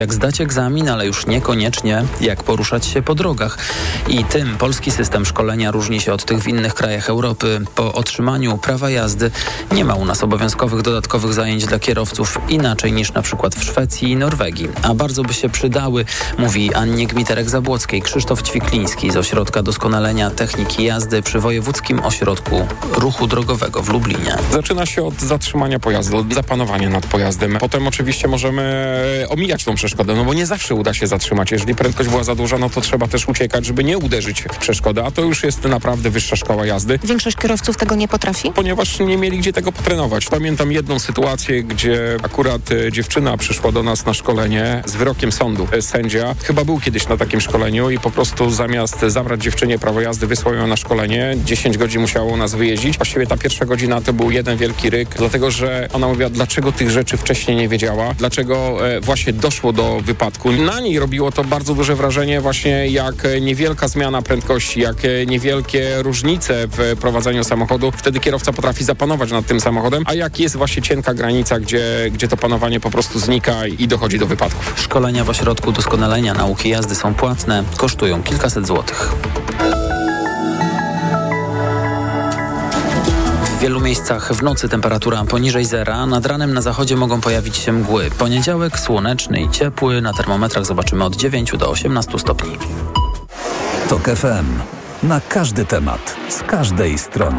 Jak zdać egzamin, ale już niekoniecznie jak poruszać się po drogach. I tym polski system szkolenia różni się od tych w innych krajach Europy. Po otrzymaniu prawa jazdy nie ma u nas obowiązkowych dodatkowych zajęć dla kierowców, inaczej niż na przykład w Szwecji i Norwegii. A bardzo by się przydały, mówi Annie Gmiterek-Zabłockiej Krzysztof Ćwikliński z Ośrodka Doskonalenia Techniki Jazdy przy Wojewódzkim Ośrodku Ruchu Drogowego w Lublinie. Zaczyna się od zatrzymania pojazdu, od zapanowania nad pojazdem. Potem oczywiście możemy omijać tą przeszkodę, no bo nie zawsze uda się zatrzymać. Jeżeli prędkość była za duża, no to trzeba też uciekać, żeby nie uderzyć w przeszkodę, a to już jest naprawdę wyższa szkoła jazdy. Większość kierowców tego nie potrafi? Ponieważ nie mieli gdzie tego potrenować. Pamiętam jedną sytuację, gdzie akurat dziewczyna przyszła do nas na szkolenie z wyrokiem sądu. Sędzia chyba był kiedyś na takim szkoleniu i po prostu zamiast zabrać dziewczynie prawo jazdy, wysłał ją na szkolenie. 10 godzin musiało nas wyjeździć. Właściwie ta pierwsza godzina to był jeden wielki ryk, dlatego że ona mówiła, dlaczego tych rzeczy wcześniej nie wiedziała, dlaczego właśnie doszło do wypadku. Na niej robiło to bardzo duże wrażenie właśnie, jak niewielka zmiana prędkości, jak niewielkie różnice w prowadzeniu samochodu. Wtedy kierowca potrafi zapanować nad tym samochodem, a jak jest właśnie cienka granica, gdzie to panowanie po prostu znika i dochodzi do wypadków. Szkolenia w Ośrodku Doskonalenia Nauki Jazdy są płatne, kosztują kilkaset złotych. W wielu miejscach w nocy temperatura poniżej zera, nad ranem na zachodzie mogą pojawić się mgły. Poniedziałek słoneczny i ciepły, na termometrach zobaczymy od 9 do 18 stopni. TOK FM. Na każdy temat, z każdej strony.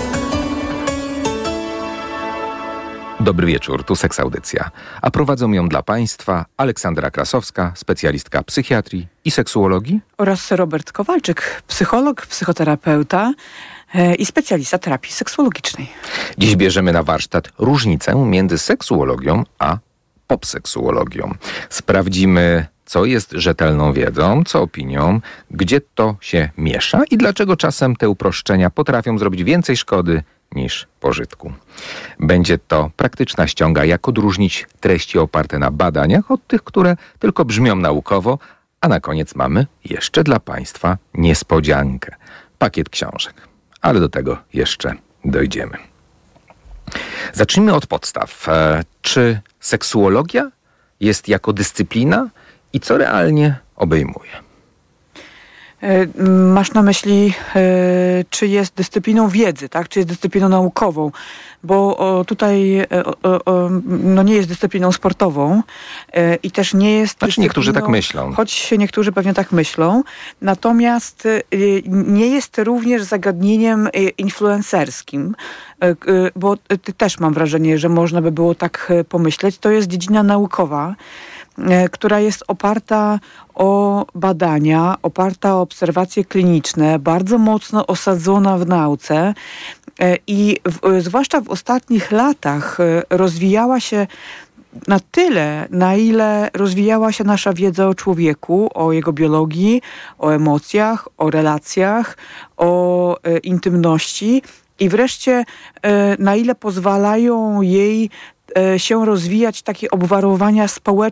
Dobry wieczór, tu Seks Audycja. A prowadzą ją dla Państwa Aleksandra Krasowska, specjalistka psychiatrii i seksuologii, oraz Robert Kowalczyk, psycholog, psychoterapeuta i specjalista terapii seksuologicznej. Dziś bierzemy na warsztat różnicę między seksuologią a popseksuologią. Sprawdzimy, co jest rzetelną wiedzą, co opinią, gdzie to się miesza i dlaczego czasem te uproszczenia potrafią zrobić więcej szkody niż pożytku. Będzie to praktyczna ściąga, jak odróżnić treści oparte na badaniach od tych, które tylko brzmią naukowo, a na koniec mamy jeszcze dla Państwa niespodziankę. Pakiet książek. Ale do tego jeszcze dojdziemy. Zacznijmy od podstaw. Czy seksuologia jest jako dyscyplina i co realnie obejmuje? Masz na myśli, czy jest dyscypliną wiedzy, tak? Czy jest dyscypliną naukową? Bo tutaj no nie jest dyscypliną sportową i też nie jest... Znaczy niektórzy tak myślą. Choć niektórzy pewnie tak myślą. Natomiast nie jest również zagadnieniem influencerskim, bo też mam wrażenie, że można by było tak pomyśleć. To jest dziedzina naukowa, która jest oparta o badania, oparta o obserwacje kliniczne, bardzo mocno osadzona w nauce i zwłaszcza w ostatnich latach rozwijała się na tyle, na ile rozwijała się nasza wiedza o człowieku, o jego biologii, o emocjach, o relacjach, o intymności i wreszcie na ile pozwalają jej się rozwijać takie obwarowania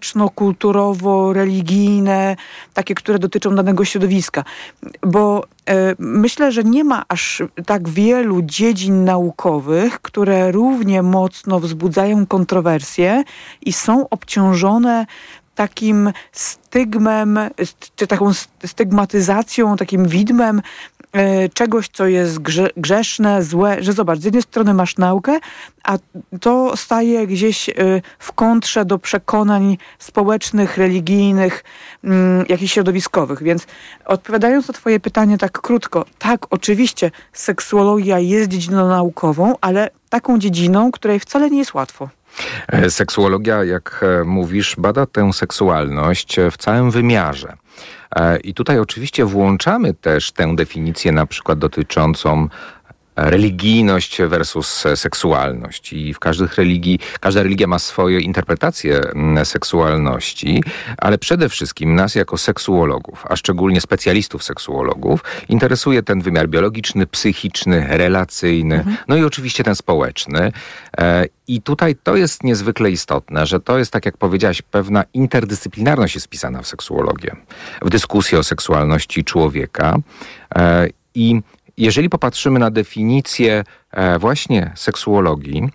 społeczno-kulturowo-religijne, takie, które dotyczą danego środowiska. Bo myślę, że nie ma aż tak wielu dziedzin naukowych, które równie mocno wzbudzają kontrowersje i są obciążone takim stygmem, czy taką stygmatyzacją, takim widmem czegoś, co jest grzeszne, złe, że zobacz, z jednej strony masz naukę, a to staje gdzieś w kontrze do przekonań społecznych, religijnych, jakichś środowiskowych. Więc odpowiadając na twoje pytanie tak krótko, tak, oczywiście seksuologia jest dziedziną naukową, ale taką dziedziną, której wcale nie jest łatwo. Seksuologia, jak mówisz, bada tę seksualność w całym wymiarze. I tutaj oczywiście włączamy też tę definicję na przykład dotyczącą religijność versus seksualność. I w każda religia ma swoje interpretacje seksualności, ale przede wszystkim nas jako seksuologów, a szczególnie specjalistów seksuologów, interesuje ten wymiar biologiczny, psychiczny, relacyjny, no i oczywiście ten społeczny. I tutaj to jest niezwykle istotne, że to jest, tak jak powiedziałaś, pewna interdyscyplinarność jest wpisana w seksuologię, w dyskusję o seksualności człowieka. I Jeżeli popatrzymy na definicję właśnie seksuologii,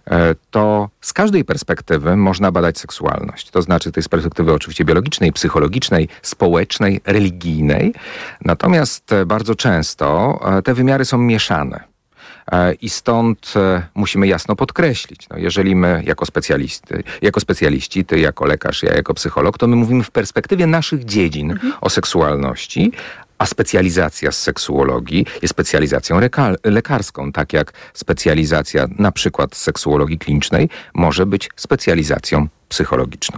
to z każdej perspektywy można badać seksualność. To znaczy, to jest z perspektywy oczywiście biologicznej, psychologicznej, społecznej, religijnej. Natomiast bardzo często te wymiary są mieszane. I stąd musimy jasno podkreślić, jeżeli my jako specjaliści, ty jako lekarz, ja jako psycholog, to my mówimy w perspektywie naszych dziedzin o seksualności, a specjalizacja z seksuologii jest specjalizacją lekarską, tak jak specjalizacja na przykład z seksuologii klinicznej może być specjalizacją psychologiczną.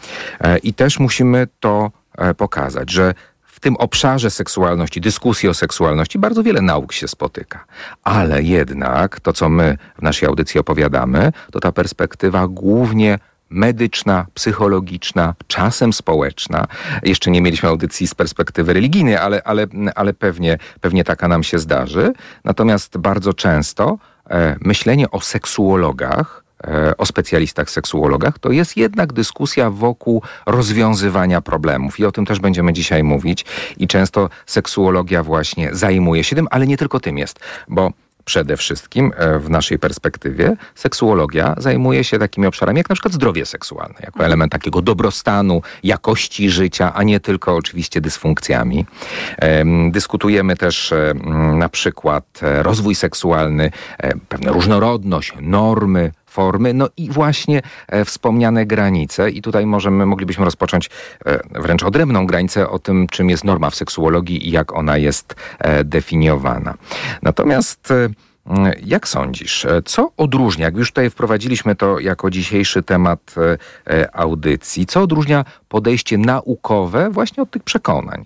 I też musimy to pokazać, że w tym obszarze seksualności, dyskusji o seksualności bardzo wiele nauk się spotyka. Ale jednak to, co my w naszej audycji opowiadamy, to ta perspektywa głównie medyczna, psychologiczna, czasem społeczna. Jeszcze nie mieliśmy audycji z perspektywy religijnej, ale pewnie taka nam się zdarzy. Natomiast bardzo często myślenie o seksuologach, o specjalistach seksuologach, to jest jednak dyskusja wokół rozwiązywania problemów i o tym też będziemy dzisiaj mówić i często seksuologia właśnie zajmuje się tym, ale nie tylko tym jest, bo przede wszystkim w naszej perspektywie seksuologia zajmuje się takimi obszarami jak na przykład zdrowie seksualne, jako element takiego dobrostanu, jakości życia, a nie tylko oczywiście dysfunkcjami. Dyskutujemy też na przykład rozwój seksualny, pewna różnorodność, normy, formy, no i właśnie wspomniane granice. I tutaj moglibyśmy rozpocząć wręcz odrębną granicę o tym, czym jest norma w seksuologii i jak ona jest definiowana. Natomiast jak sądzisz, co odróżnia, jak już tutaj wprowadziliśmy to jako dzisiejszy temat audycji, co odróżnia podejście naukowe właśnie od tych przekonań?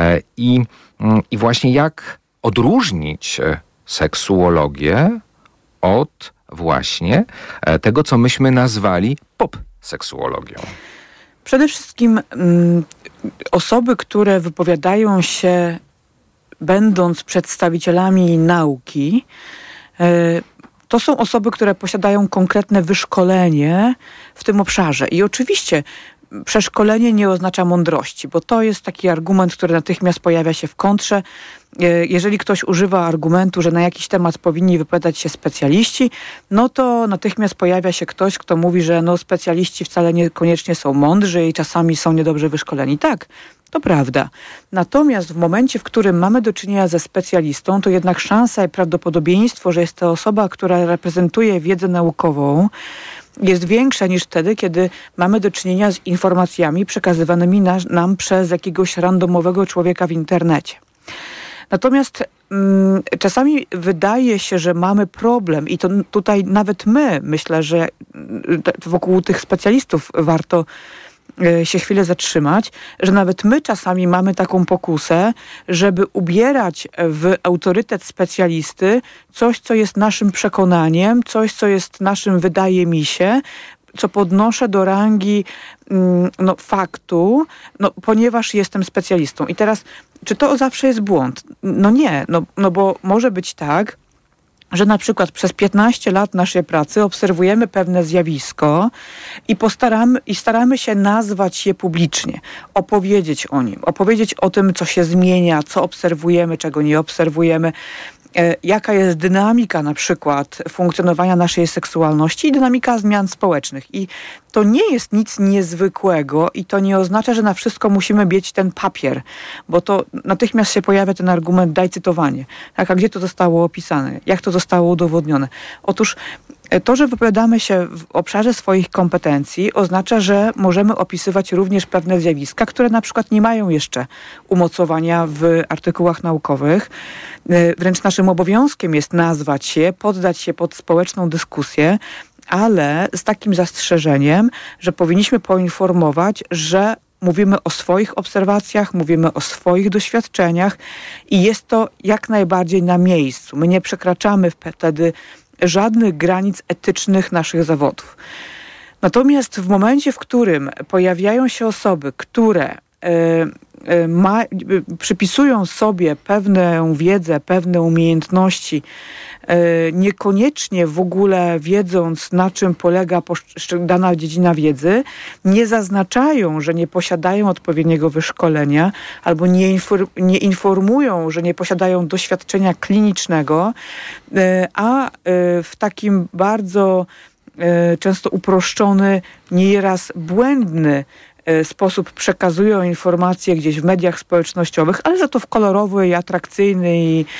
I właśnie jak odróżnić seksuologię od właśnie tego, co myśmy nazwali pop-seksuologią? Przede wszystkim osoby, które wypowiadają się będąc przedstawicielami nauki, to są osoby, które posiadają konkretne wyszkolenie w tym obszarze. I oczywiście przeszkolenie nie oznacza mądrości, bo to jest taki argument, który natychmiast pojawia się w kontrze. Jeżeli ktoś używa argumentu, że na jakiś temat powinni wypowiadać się specjaliści, no to natychmiast pojawia się ktoś, kto mówi, że specjaliści wcale niekoniecznie są mądrzy i czasami są niedobrze wyszkoleni. Tak, to prawda. Natomiast w momencie, w którym mamy do czynienia ze specjalistą, to jednak szansa i prawdopodobieństwo, że jest to osoba, która reprezentuje wiedzę naukową, jest większa niż wtedy, kiedy mamy do czynienia z informacjami przekazywanymi nam przez jakiegoś randomowego człowieka w internecie. Natomiast czasami wydaje się, że mamy problem i to tutaj nawet myślę, że wokół tych specjalistów warto się chwilę zatrzymać, że nawet my czasami mamy taką pokusę, żeby ubierać w autorytet specjalisty coś, co jest naszym przekonaniem, coś, co jest naszym wydaje mi się, co podnoszę do rangi faktu, ponieważ jestem specjalistą. I teraz, czy to zawsze jest błąd? No nie, bo może być tak, że na przykład przez 15 lat naszej pracy obserwujemy pewne zjawisko i staramy się nazwać je publicznie, opowiedzieć o nim, opowiedzieć o tym, co się zmienia, co obserwujemy, czego nie obserwujemy, jaka jest dynamika na przykład funkcjonowania naszej seksualności i dynamika zmian społecznych. I to nie jest nic niezwykłego i to nie oznacza, że na wszystko musimy mieć ten papier, bo to natychmiast się pojawia ten argument, daj cytowanie. Tak, a gdzie to zostało opisane? Jak to zostało udowodnione? Otóż to, że wypowiadamy się w obszarze swoich kompetencji, oznacza, że możemy opisywać również pewne zjawiska, które na przykład nie mają jeszcze umocowania w artykułach naukowych. Wręcz naszym obowiązkiem jest nazwać się, poddać się pod społeczną dyskusję, ale z takim zastrzeżeniem, że powinniśmy poinformować, że mówimy o swoich obserwacjach, mówimy o swoich doświadczeniach i jest to jak najbardziej na miejscu. My nie przekraczamy wtedy żadnych granic etycznych naszych zawodów. Natomiast w momencie, w którym pojawiają się osoby, które przypisują sobie pewną wiedzę, pewne umiejętności, niekoniecznie w ogóle wiedząc, na czym polega dana dziedzina wiedzy, nie zaznaczają, że nie posiadają odpowiedniego wyszkolenia albo nie informują, że nie posiadają doświadczenia klinicznego, a w takim bardzo często uproszczony, nieraz błędny sposób przekazują informacje gdzieś w mediach społecznościowych, ale za to w kolorowy i atrakcyjny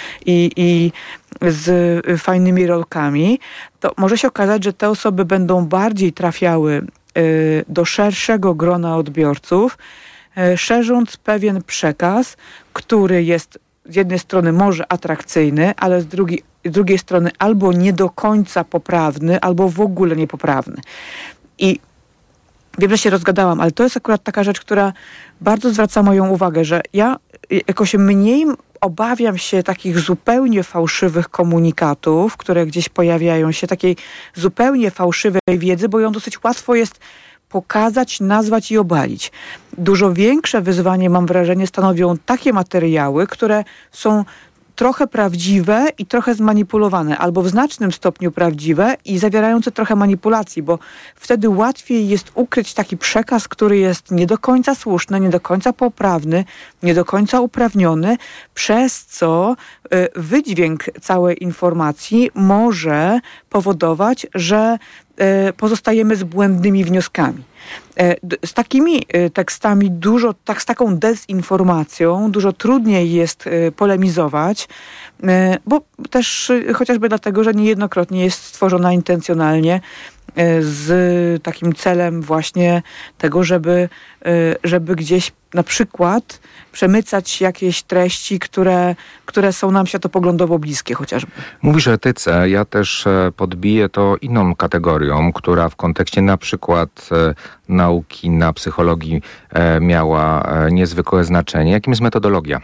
i z fajnymi rolkami, to może się okazać, że te osoby będą bardziej trafiały do szerszego grona odbiorców, szerząc pewien przekaz, który jest z jednej strony może atrakcyjny, ale z drugiej strony albo nie do końca poprawny, albo w ogóle niepoprawny. I wiem, że się rozgadałam, ale to jest akurat taka rzecz, która bardzo zwraca moją uwagę, że ja jakoś mniej obawiam się takich zupełnie fałszywych komunikatów, które gdzieś pojawiają się, takiej zupełnie fałszywej wiedzy, bo ją dosyć łatwo jest pokazać, nazwać i obalić. Dużo większe wyzwanie, mam wrażenie, stanowią takie materiały, które są trochę prawdziwe i trochę zmanipulowane, albo w znacznym stopniu prawdziwe i zawierające trochę manipulacji, bo wtedy łatwiej jest ukryć taki przekaz, który jest nie do końca słuszny, nie do końca poprawny, nie do końca uprawniony, przez co wydźwięk całej informacji może powodować, że pozostajemy z błędnymi wnioskami. Z takimi tekstami z taką dezinformacją dużo trudniej jest polemizować, bo też chociażby dlatego, że niejednokrotnie jest stworzona intencjonalnie z takim celem właśnie tego, żeby gdzieś na przykład przemycać jakieś treści, które są nam światopoglądowo bliskie chociażby. Mówisz o etyce, ja też podbiję to inną kategorią, która w kontekście na przykład nauki na psychologii miała niezwykłe znaczenie, jakim jest metodologia.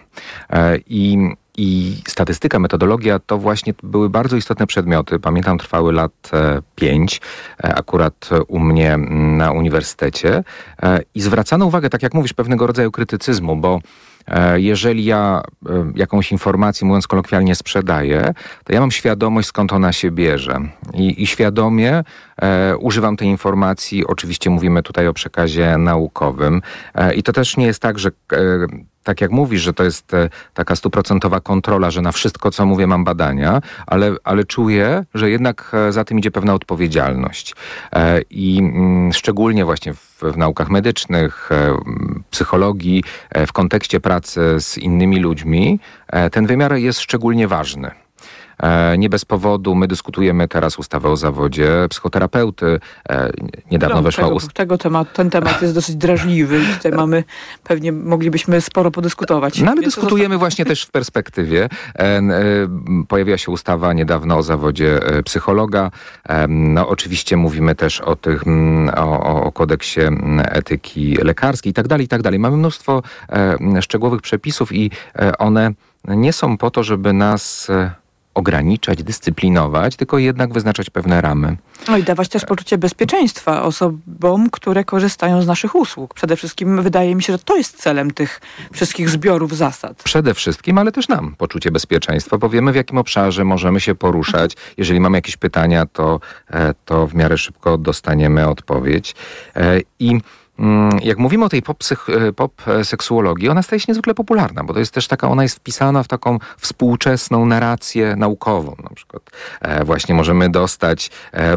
I statystyka, metodologia to właśnie były bardzo istotne przedmioty. Pamiętam, trwały lat 5, akurat u mnie na uniwersytecie. I zwracano uwagę, tak jak mówisz, pewnego rodzaju krytycyzmu, bo jeżeli ja jakąś informację, mówiąc kolokwialnie, sprzedaję, to ja mam świadomość, skąd ona się bierze. I świadomie używam tej informacji. Oczywiście mówimy tutaj o przekazie naukowym. I to też nie jest tak, że tak jak mówisz, że to jest taka 100% kontrola, że na wszystko, co mówię, mam badania, ale czuję, że jednak za tym idzie pewna odpowiedzialność. I szczególnie właśnie w naukach medycznych, psychologii, w kontekście pracy z innymi ludźmi, ten wymiar jest szczególnie ważny. Nie bez powodu my dyskutujemy teraz ustawę o zawodzie psychoterapeuty. Niedawno weszła ten temat jest dosyć drażliwy. Tutaj pewnie moglibyśmy sporo podyskutować. No ale dyskutujemy właśnie też w perspektywie. Pojawiła się ustawa niedawno o zawodzie psychologa. No oczywiście mówimy też o kodeksie etyki lekarskiej i tak dalej. Mamy mnóstwo szczegółowych przepisów i one nie są po to, żeby nas ograniczać, dyscyplinować, tylko jednak wyznaczać pewne ramy. No i dawać też poczucie bezpieczeństwa osobom, które korzystają z naszych usług. Przede wszystkim wydaje mi się, że to jest celem tych wszystkich zbiorów zasad. Przede wszystkim, ale też nam poczucie bezpieczeństwa, bo wiemy, w jakim obszarze możemy się poruszać. Jeżeli mamy jakieś pytania, to w miarę szybko dostaniemy odpowiedź. I jak mówimy o tej pop-seksuologii, ona staje się niezwykle popularna, bo to jest też ona jest wpisana w taką współczesną narrację naukową. Na przykład właśnie możemy dostać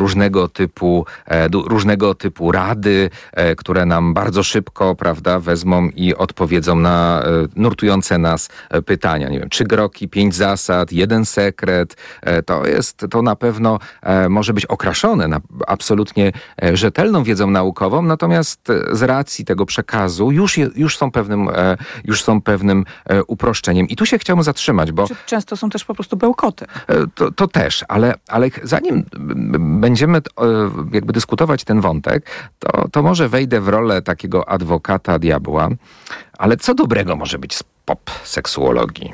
różnego typu rady, które nam bardzo szybko, prawda, wezmą i odpowiedzą na nurtujące nas pytania. Nie wiem, 3 kroki, 5 zasad, 1 sekret. To na pewno może być okraszone na absolutnie rzetelną wiedzą naukową, natomiast z racji tego przekazu już są pewnym uproszczeniem. I tu się chciałbym zatrzymać, bo często są też po prostu bełkoty. To też, ale zanim będziemy jakby dyskutować ten wątek, to może wejdę w rolę takiego adwokata diabła. Ale co dobrego może być z pop-seksuologii?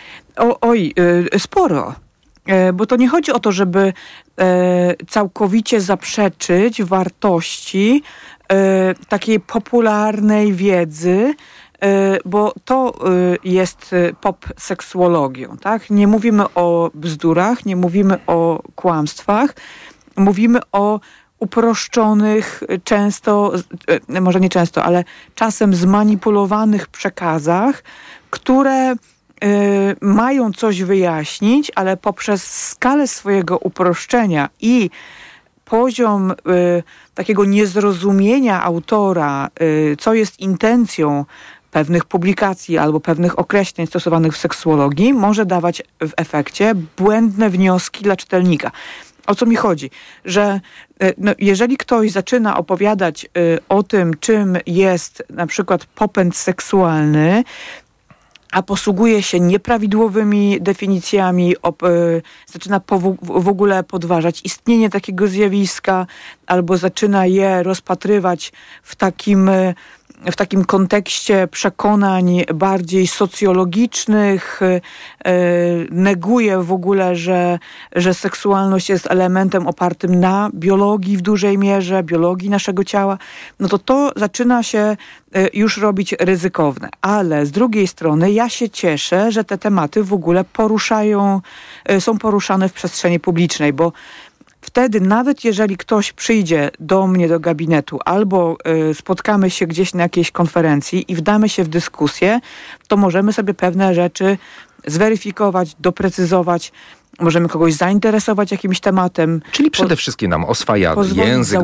Sporo. Bo to nie chodzi o to, żeby całkowicie zaprzeczyć wartości takiej popularnej wiedzy, bo to jest pop-seksuologią, tak? Nie mówimy o bzdurach, nie mówimy o kłamstwach, mówimy o uproszczonych, często, może nie często, ale czasem zmanipulowanych przekazach, które mają coś wyjaśnić, ale poprzez skalę swojego uproszczenia i poziom takiego niezrozumienia autora, co jest intencją pewnych publikacji albo pewnych określeń stosowanych w seksuologii, może dawać w efekcie błędne wnioski dla czytelnika. O co mi chodzi? Że jeżeli ktoś zaczyna opowiadać o tym, czym jest na przykład popęd seksualny, a posługuje się nieprawidłowymi definicjami, zaczyna w ogóle podważać istnienie takiego zjawiska, albo zaczyna je rozpatrywać w takim kontekście przekonań bardziej socjologicznych, neguje w ogóle, że seksualność jest elementem opartym na biologii w dużej mierze, biologii naszego ciała, no to zaczyna się już robić ryzykowne. Ale z drugiej strony ja się cieszę, że te tematy w ogóle są poruszane w przestrzeni publicznej, bo wtedy nawet jeżeli ktoś przyjdzie do mnie do gabinetu albo spotkamy się gdzieś na jakiejś konferencji i wdamy się w dyskusję, to możemy sobie pewne rzeczy zweryfikować, doprecyzować, możemy kogoś zainteresować jakimś tematem. Czyli przede wszystkim nam oswaja język,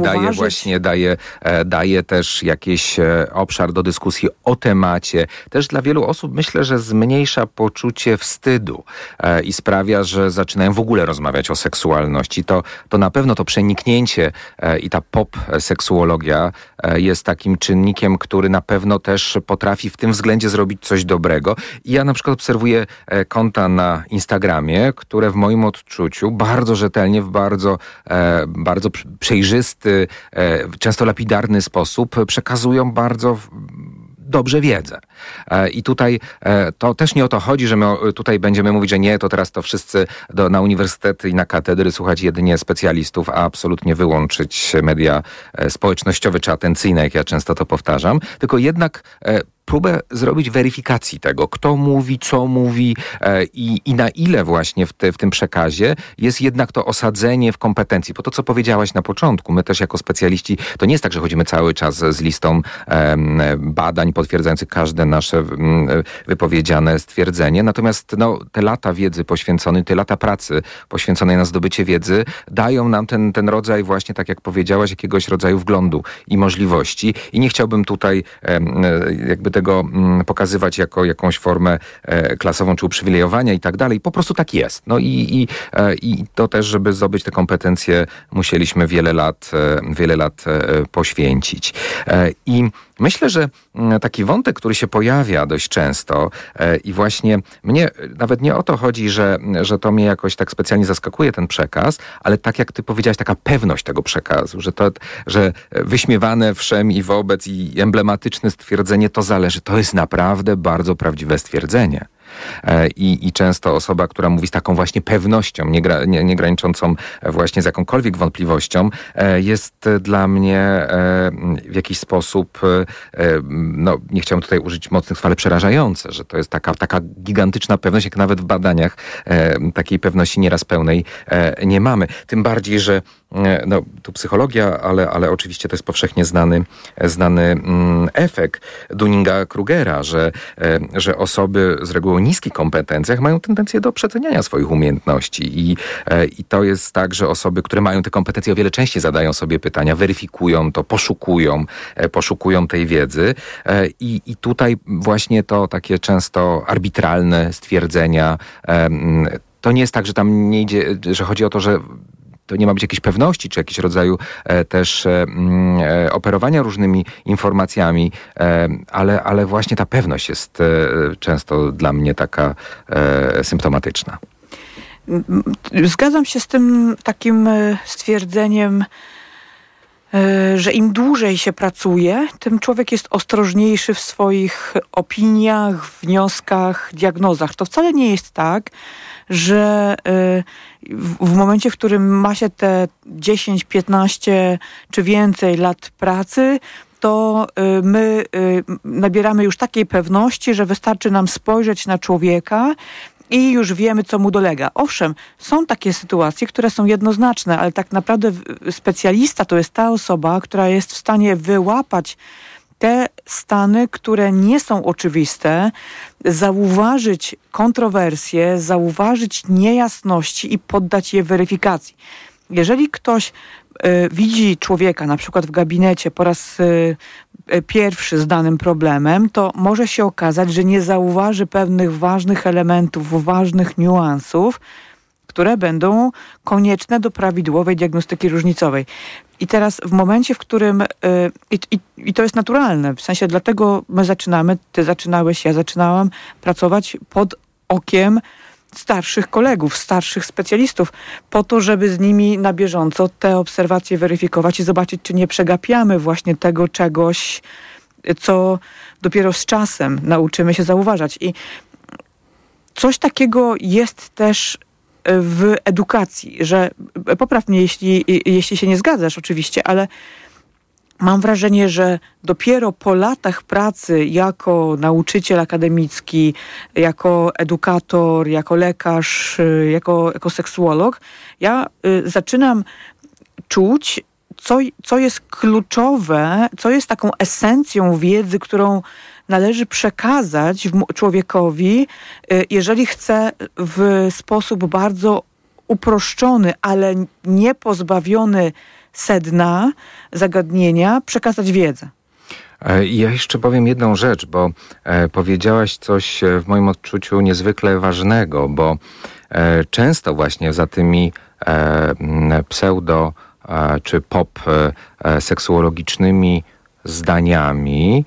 daje też jakiś obszar do dyskusji o temacie. Też dla wielu osób myślę, że zmniejsza poczucie wstydu i sprawia, że zaczynają w ogóle rozmawiać o seksualności. To na pewno to przeniknięcie i ta pop-seksuologia jest takim czynnikiem, który na pewno też potrafi w tym względzie zrobić coś dobrego. I ja na przykład obserwuję konta na Instagramie, które w moim odczuciu bardzo rzetelnie, w bardzo przejrzysty, często lapidarny sposób przekazują bardzo dobrze wiedzę. I tutaj to też nie o to chodzi, że my tutaj będziemy mówić, że nie, to teraz to wszyscy na uniwersytety i na katedry słuchać jedynie specjalistów, a absolutnie wyłączyć media społecznościowe czy atencyjne, jak ja często to powtarzam, tylko jednak próbę zrobić weryfikacji tego, kto mówi, co mówi i na ile właśnie w tym przekazie jest jednak to osadzenie w kompetencji. Bo to, co powiedziałaś na początku, my też jako specjaliści, to nie jest tak, że chodzimy cały czas z listą badań potwierdzających każde nasze wypowiedziane stwierdzenie. Natomiast te lata wiedzy poświęcone, te lata pracy poświęconej na zdobycie wiedzy dają nam ten rodzaj właśnie, tak jak powiedziałaś, jakiegoś rodzaju wglądu i możliwości. I nie chciałbym tutaj jakby tego pokazywać jako jakąś formę klasową czy uprzywilejowania i tak dalej. Po prostu tak jest. No i to też, żeby zdobyć te kompetencje, musieliśmy wiele lat poświęcić. I myślę, że taki wątek, który się pojawia dość często i właśnie mnie nawet nie o to chodzi, że to mnie jakoś tak specjalnie zaskakuje ten przekaz, ale tak jak ty powiedziałaś, taka pewność tego przekazu, że wyśmiewane wszem i wobec i emblematyczne stwierdzenie to zależy. To jest naprawdę bardzo prawdziwe stwierdzenie. I często osoba, która mówi z taką właśnie pewnością, nie graniczącą właśnie z jakąkolwiek wątpliwością, jest dla mnie w jakiś sposób, nie chciałem tutaj użyć mocnych słów, ale przerażające, że to jest taka gigantyczna pewność, jak nawet w badaniach takiej pewności nieraz pełnej nie mamy. Tym bardziej, że tu psychologia, ale oczywiście to jest powszechnie znany efekt Dunninga-Krugera, że osoby z reguły o niskich kompetencjach mają tendencję do przeceniania swoich umiejętności i to jest tak, że osoby, które mają te kompetencje o wiele częściej zadają sobie pytania, weryfikują to, poszukują tej wiedzy i tutaj właśnie to takie często arbitralne stwierdzenia, to nie jest tak, że tam nie idzie, że chodzi o to, że to nie ma być jakiejś pewności, czy jakiegoś rodzaju też operowania różnymi informacjami, ale właśnie ta pewność jest często dla mnie taka symptomatyczna. Zgadzam się z tym takim stwierdzeniem, że im dłużej się pracuje, tym człowiek jest ostrożniejszy w swoich opiniach, wnioskach, diagnozach. To wcale nie jest tak, że w momencie, w którym ma się te 10, 15 czy więcej lat pracy, to my nabieramy już takiej pewności, że wystarczy nam spojrzeć na człowieka i już wiemy, co mu dolega. Owszem, są takie sytuacje, które są jednoznaczne, ale tak naprawdę specjalista to jest ta osoba, która jest w stanie wyłapać te stany, które nie są oczywiste, zauważyć kontrowersje, zauważyć niejasności i poddać je weryfikacji. Jeżeli ktoś widzi człowieka na przykład w gabinecie po raz pierwszy z danym problemem, to może się okazać, że nie zauważy pewnych ważnych elementów, ważnych niuansów, które będą konieczne do prawidłowej diagnostyki różnicowej. I teraz w momencie, w którym, i to jest naturalne, w sensie dlatego my zaczynamy, ty zaczynałeś, ja zaczynałam pracować pod okiem starszych kolegów, starszych specjalistów, po to, żeby z nimi na bieżąco te obserwacje weryfikować i zobaczyć, czy nie przegapiamy właśnie tego czegoś, co dopiero z czasem nauczymy się zauważać. I coś takiego jest też w edukacji, że popraw mnie, jeśli się nie zgadzasz oczywiście, ale mam wrażenie, że dopiero po latach pracy jako nauczyciel akademicki, jako edukator, jako lekarz, jako seksuolog, ja zaczynam czuć, co jest kluczowe, co jest taką esencją wiedzy, którą należy przekazać człowiekowi, jeżeli chce w sposób bardzo uproszczony, ale nie pozbawiony sedna zagadnienia przekazać wiedzę. Ja jeszcze powiem jedną rzecz, bo powiedziałaś coś w moim odczuciu niezwykle ważnego, bo często właśnie za tymi pseudo czy pop seksuologicznymi zdaniami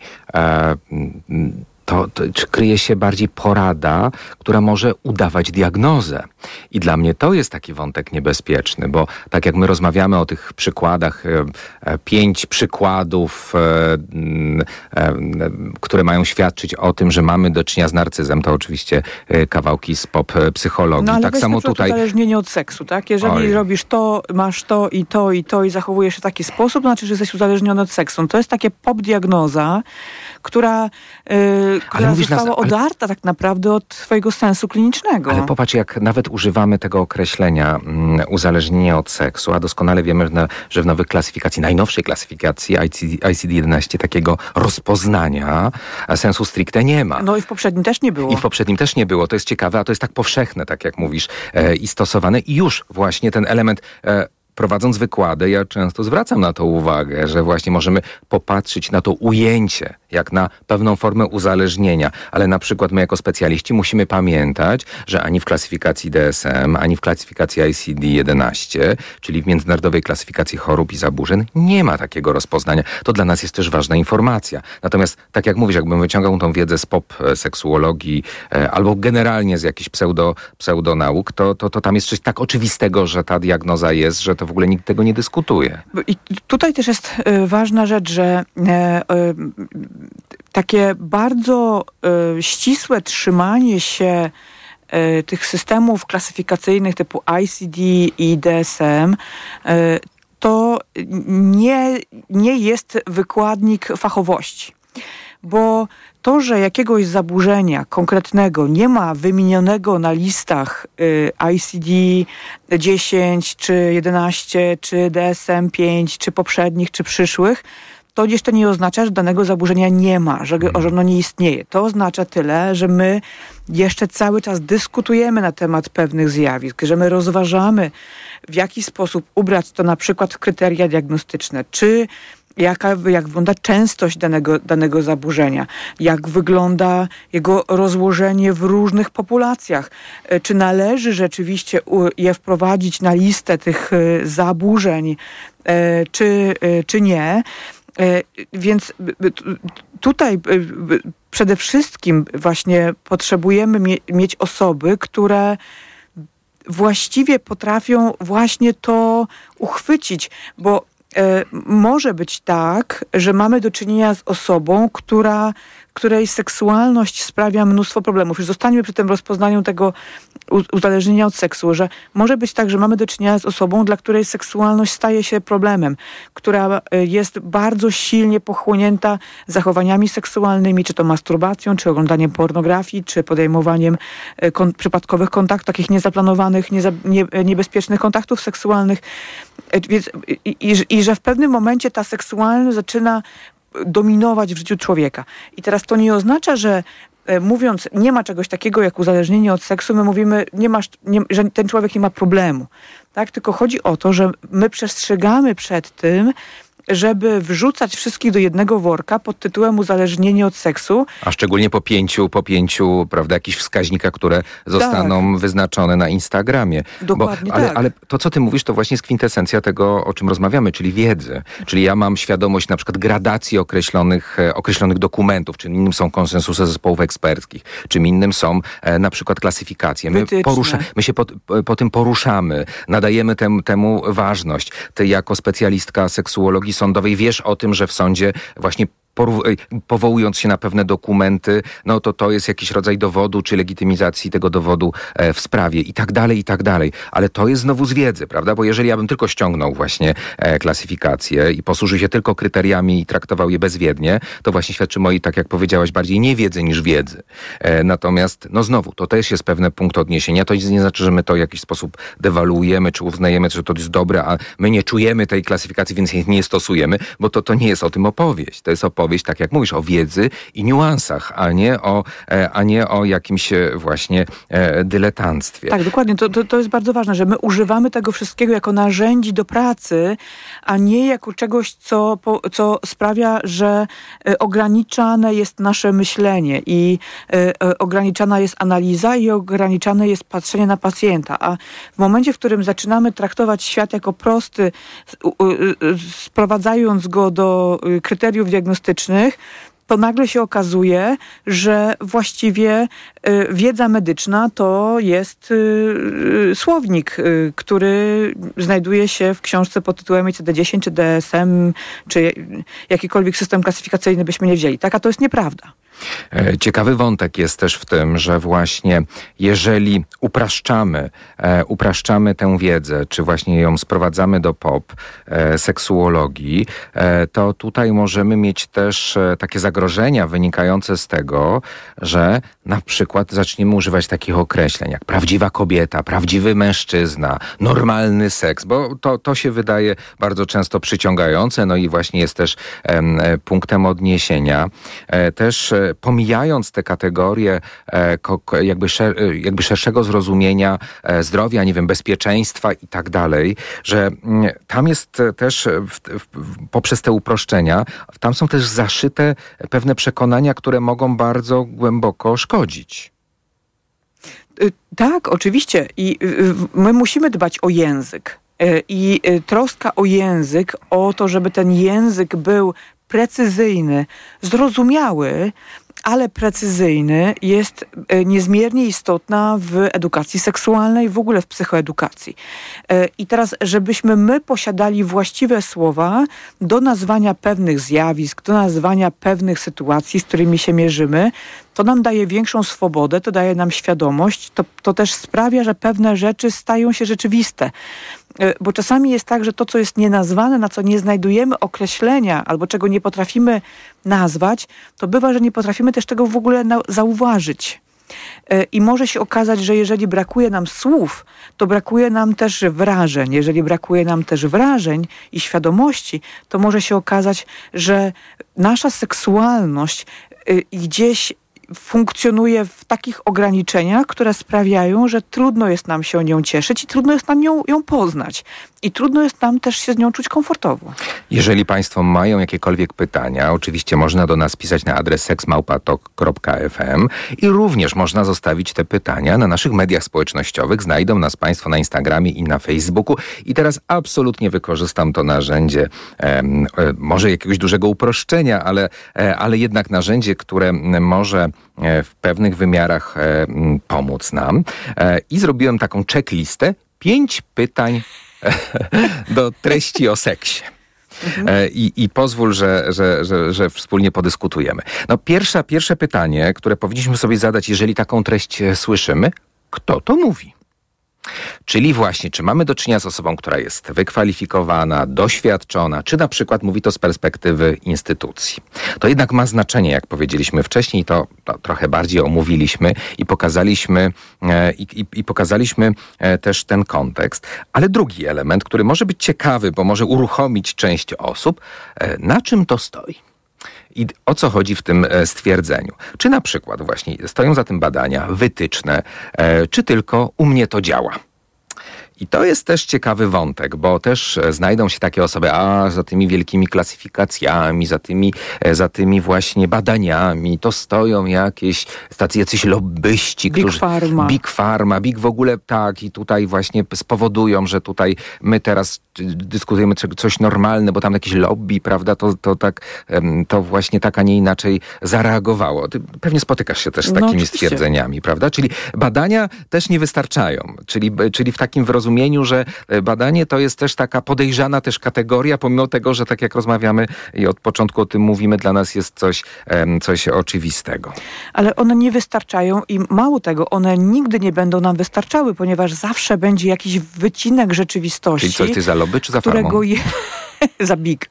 to kryje się bardziej porada, która może udawać diagnozę. I dla mnie to jest taki wątek niebezpieczny, bo tak jak my rozmawiamy o tych przykładach, 5 przykładów, które mają świadczyć o tym, że mamy do czynienia z narcyzem, to oczywiście kawałki z pop psychologii. No ale tak samo tutaj uzależnienie od seksu, tak? Jeżeli robisz to, masz to i to i to i zachowujesz się w taki sposób, to znaczy, że jesteś uzależniony od seksu. To jest takie pop diagnoza, która została odarta tak naprawdę od swojego sensu klinicznego. Ale popatrz, jak nawet używamy tego określenia uzależnienie od seksu, a doskonale wiemy, że w nowej klasyfikacji, najnowszej klasyfikacji ICD-11 takiego rozpoznania sensu stricte nie ma. No i w poprzednim też nie było. I w poprzednim też nie było. To jest ciekawe, a to jest tak powszechne, tak jak mówisz, i stosowane. I już właśnie ten element... Prowadząc wykłady, ja często zwracam na to uwagę, że właśnie możemy popatrzeć na to ujęcie, jak na pewną formę uzależnienia, ale na przykład my jako specjaliści musimy pamiętać, że ani w klasyfikacji DSM, ani w klasyfikacji ICD-11, czyli w Międzynarodowej Klasyfikacji Chorób i Zaburzeń, nie ma takiego rozpoznania. To dla nas jest też ważna informacja. Natomiast, tak jak mówisz, jakbym wyciągał tą wiedzę z pop seksuologii albo generalnie z jakichś pseudonauk, to tam jest coś tak oczywistego, że ta diagnoza jest, że to w ogóle nikt tego nie dyskutuje. I tutaj też jest ważna rzecz, że takie bardzo ścisłe trzymanie się tych systemów klasyfikacyjnych typu ICD i DSM to nie jest wykładnik fachowości. Bo to, że jakiegoś zaburzenia konkretnego nie ma wymienionego na listach ICD-10, czy 11, czy DSM-5, czy poprzednich, czy przyszłych, to jeszcze nie oznacza, że danego zaburzenia nie ma, że ono nie istnieje. To oznacza tyle, że my jeszcze cały czas dyskutujemy na temat pewnych zjawisk, że my rozważamy, w jaki sposób ubrać to na przykład w kryteria diagnostyczne, czy jak wygląda częstość danego zaburzenia, jak wygląda jego rozłożenie w różnych populacjach, czy należy rzeczywiście je wprowadzić na listę tych zaburzeń, czy nie. Więc tutaj przede wszystkim właśnie potrzebujemy mieć osoby, które właściwie potrafią właśnie to uchwycić, bo może być tak, że mamy do czynienia z osobą, która której seksualność sprawia mnóstwo problemów. Już zostańmy przy tym rozpoznaniu tego uzależnienia od seksu, że może być tak, że mamy do czynienia z osobą, dla której seksualność staje się problemem, która jest bardzo silnie pochłonięta zachowaniami seksualnymi, czy to masturbacją, czy oglądaniem pornografii, czy podejmowaniem przypadkowych kontaktów, takich niezaplanowanych, niebezpiecznych kontaktów seksualnych. I że w pewnym momencie ta seksualność zaczyna dominować w życiu człowieka. I teraz to nie oznacza, że mówiąc, nie ma czegoś takiego jak uzależnienie od seksu, my mówimy, że ten człowiek nie ma problemu. Tak? Tylko chodzi o to, że my przestrzegamy przed tym, żeby wrzucać wszystkich do jednego worka pod tytułem uzależnienie od seksu. A szczególnie po pięciu, prawda, jakichś wskaźnikach, które zostaną wyznaczone na Instagramie. Dokładnie ale to, co ty mówisz, to właśnie jest kwintesencja tego, o czym rozmawiamy, czyli wiedzy. Czyli ja mam świadomość na przykład gradacji określonych dokumentów, czym innym są konsensusy zespołów eksperckich, czym innym są na przykład klasyfikacje. My się po tym poruszamy, nadajemy temu ważność. Ty jako specjalistka seksuologii sądowej wiesz o tym, że w sądzie właśnie powołując się na pewne dokumenty, no to jest jakiś rodzaj dowodu, czy legitymizacji tego dowodu w sprawie i tak dalej. Ale to jest znowu z wiedzy, prawda? Bo jeżeli ja bym tylko ściągnął właśnie klasyfikację i posłużył się tylko kryteriami i traktował je bezwiednie, to właśnie świadczy mojej, tak jak powiedziałaś, bardziej niewiedzy niż wiedzy. Natomiast, no znowu, to też jest pewne punkt odniesienia. To nie znaczy, że my to w jakiś sposób dewaluujemy, czy uznajemy, że to jest dobre, a my nie czujemy tej klasyfikacji, więc jej nie stosujemy, bo to nie jest o tym opowieść. To jest opowieść, tak jak mówisz, o wiedzy i niuansach, a nie o jakimś właśnie dyletanstwie. Tak, dokładnie. To jest bardzo ważne, że my używamy tego wszystkiego jako narzędzi do pracy, a nie jako czegoś, co sprawia, że ograniczane jest nasze myślenie i ograniczana jest analiza i ograniczane jest patrzenie na pacjenta. A w momencie, w którym zaczynamy traktować świat jako prosty, sprowadzając go do kryteriów diagnostycznych, to nagle się okazuje, że właściwie wiedza medyczna to jest słownik, który znajduje się w książce pod tytułem ICD-10 czy DSM, czy jakikolwiek system klasyfikacyjny byśmy nie wzięli. Tak, a to jest nieprawda. Ciekawy wątek jest też w tym, że właśnie jeżeli upraszczamy tę wiedzę, czy właśnie ją sprowadzamy do seksuologii, to tutaj możemy mieć też takie zagrożenia wynikające z tego, że na przykład zaczniemy używać takich określeń jak prawdziwa kobieta, prawdziwy mężczyzna, normalny seks, bo to się wydaje bardzo często przyciągające, no i właśnie jest też punktem odniesienia. Też pomijając te kategorie jakby szerszego zrozumienia zdrowia, nie wiem, bezpieczeństwa i tak dalej, że tam jest też poprzez te uproszczenia, tam są też zaszyte pewne przekonania, które mogą bardzo głęboko szkodzić. Tak, oczywiście. I my musimy dbać o język. I troska o język, o to, żeby ten język był precyzyjny, zrozumiały, ale precyzyjny, jest niezmiernie istotna w edukacji seksualnej, w ogóle w psychoedukacji. I teraz, żebyśmy my posiadali właściwe słowa do nazwania pewnych zjawisk, do nazwania pewnych sytuacji, z którymi się mierzymy, to nam daje większą swobodę, to daje nam świadomość, to też sprawia, że pewne rzeczy stają się rzeczywiste. Bo czasami jest tak, że to, co jest nienazwane, na co nie znajdujemy określenia albo czego nie potrafimy nazwać, to bywa, że nie potrafimy też tego w ogóle zauważyć. I może się okazać, że jeżeli brakuje nam słów, to brakuje nam też wrażeń. Jeżeli brakuje nam też wrażeń i świadomości, to może się okazać, że nasza seksualność gdzieś funkcjonuje w takich ograniczeniach, które sprawiają, że trudno jest nam się nią cieszyć i trudno jest nam ją poznać. I trudno jest nam też się z nią czuć komfortowo. Jeżeli Państwo mają jakiekolwiek pytania, oczywiście można do nas pisać na adres seksmałpa.tok.fm i również można zostawić te pytania na naszych mediach społecznościowych. Znajdą nas Państwo na Instagramie i na Facebooku. I teraz absolutnie wykorzystam to narzędzie, może jakiegoś dużego uproszczenia, ale jednak narzędzie, które może w pewnych wymiarach pomóc nam. I zrobiłem taką checklistę 5 pytań do treści o seksie. I pozwól, że wspólnie podyskutujemy. No pierwsze pytanie, które powinniśmy sobie zadać, jeżeli taką treść słyszymy, kto to mówi? Czyli właśnie, czy mamy do czynienia z osobą, która jest wykwalifikowana, doświadczona, czy na przykład mówi to z perspektywy instytucji. To jednak ma znaczenie, jak powiedzieliśmy wcześniej, to trochę bardziej omówiliśmy i pokazaliśmy też ten kontekst. Ale drugi element, który może być ciekawy, bo może uruchomić część osób, na czym to stoi? I o co chodzi w tym stwierdzeniu? Czy na przykład właśnie stoją za tym badania, wytyczne, czy tylko u mnie to działa? I to jest też ciekawy wątek, bo też znajdą się takie osoby, za tymi wielkimi klasyfikacjami, za tymi właśnie badaniami, to stoją jacyś lobbyści, Big Pharma, w ogóle tak i tutaj właśnie spowodują, że tutaj my teraz dyskutujemy coś normalne, bo tam jakieś lobby, prawda, to właśnie tak, a nie inaczej zareagowało. Ty pewnie spotykasz się też z takimi stwierdzeniami, prawda? Czyli badania też nie wystarczają, czyli w takim wyrozumieniu, że badanie to jest też taka podejrzana też kategoria, pomimo tego, że tak jak rozmawiamy i od początku o tym mówimy, dla nas jest coś oczywistego. Ale one nie wystarczają i mało tego, one nigdy nie będą nam wystarczały, ponieważ zawsze będzie jakiś wycinek rzeczywistości. Czyli coś ty za lobby czy za farmą? Za big.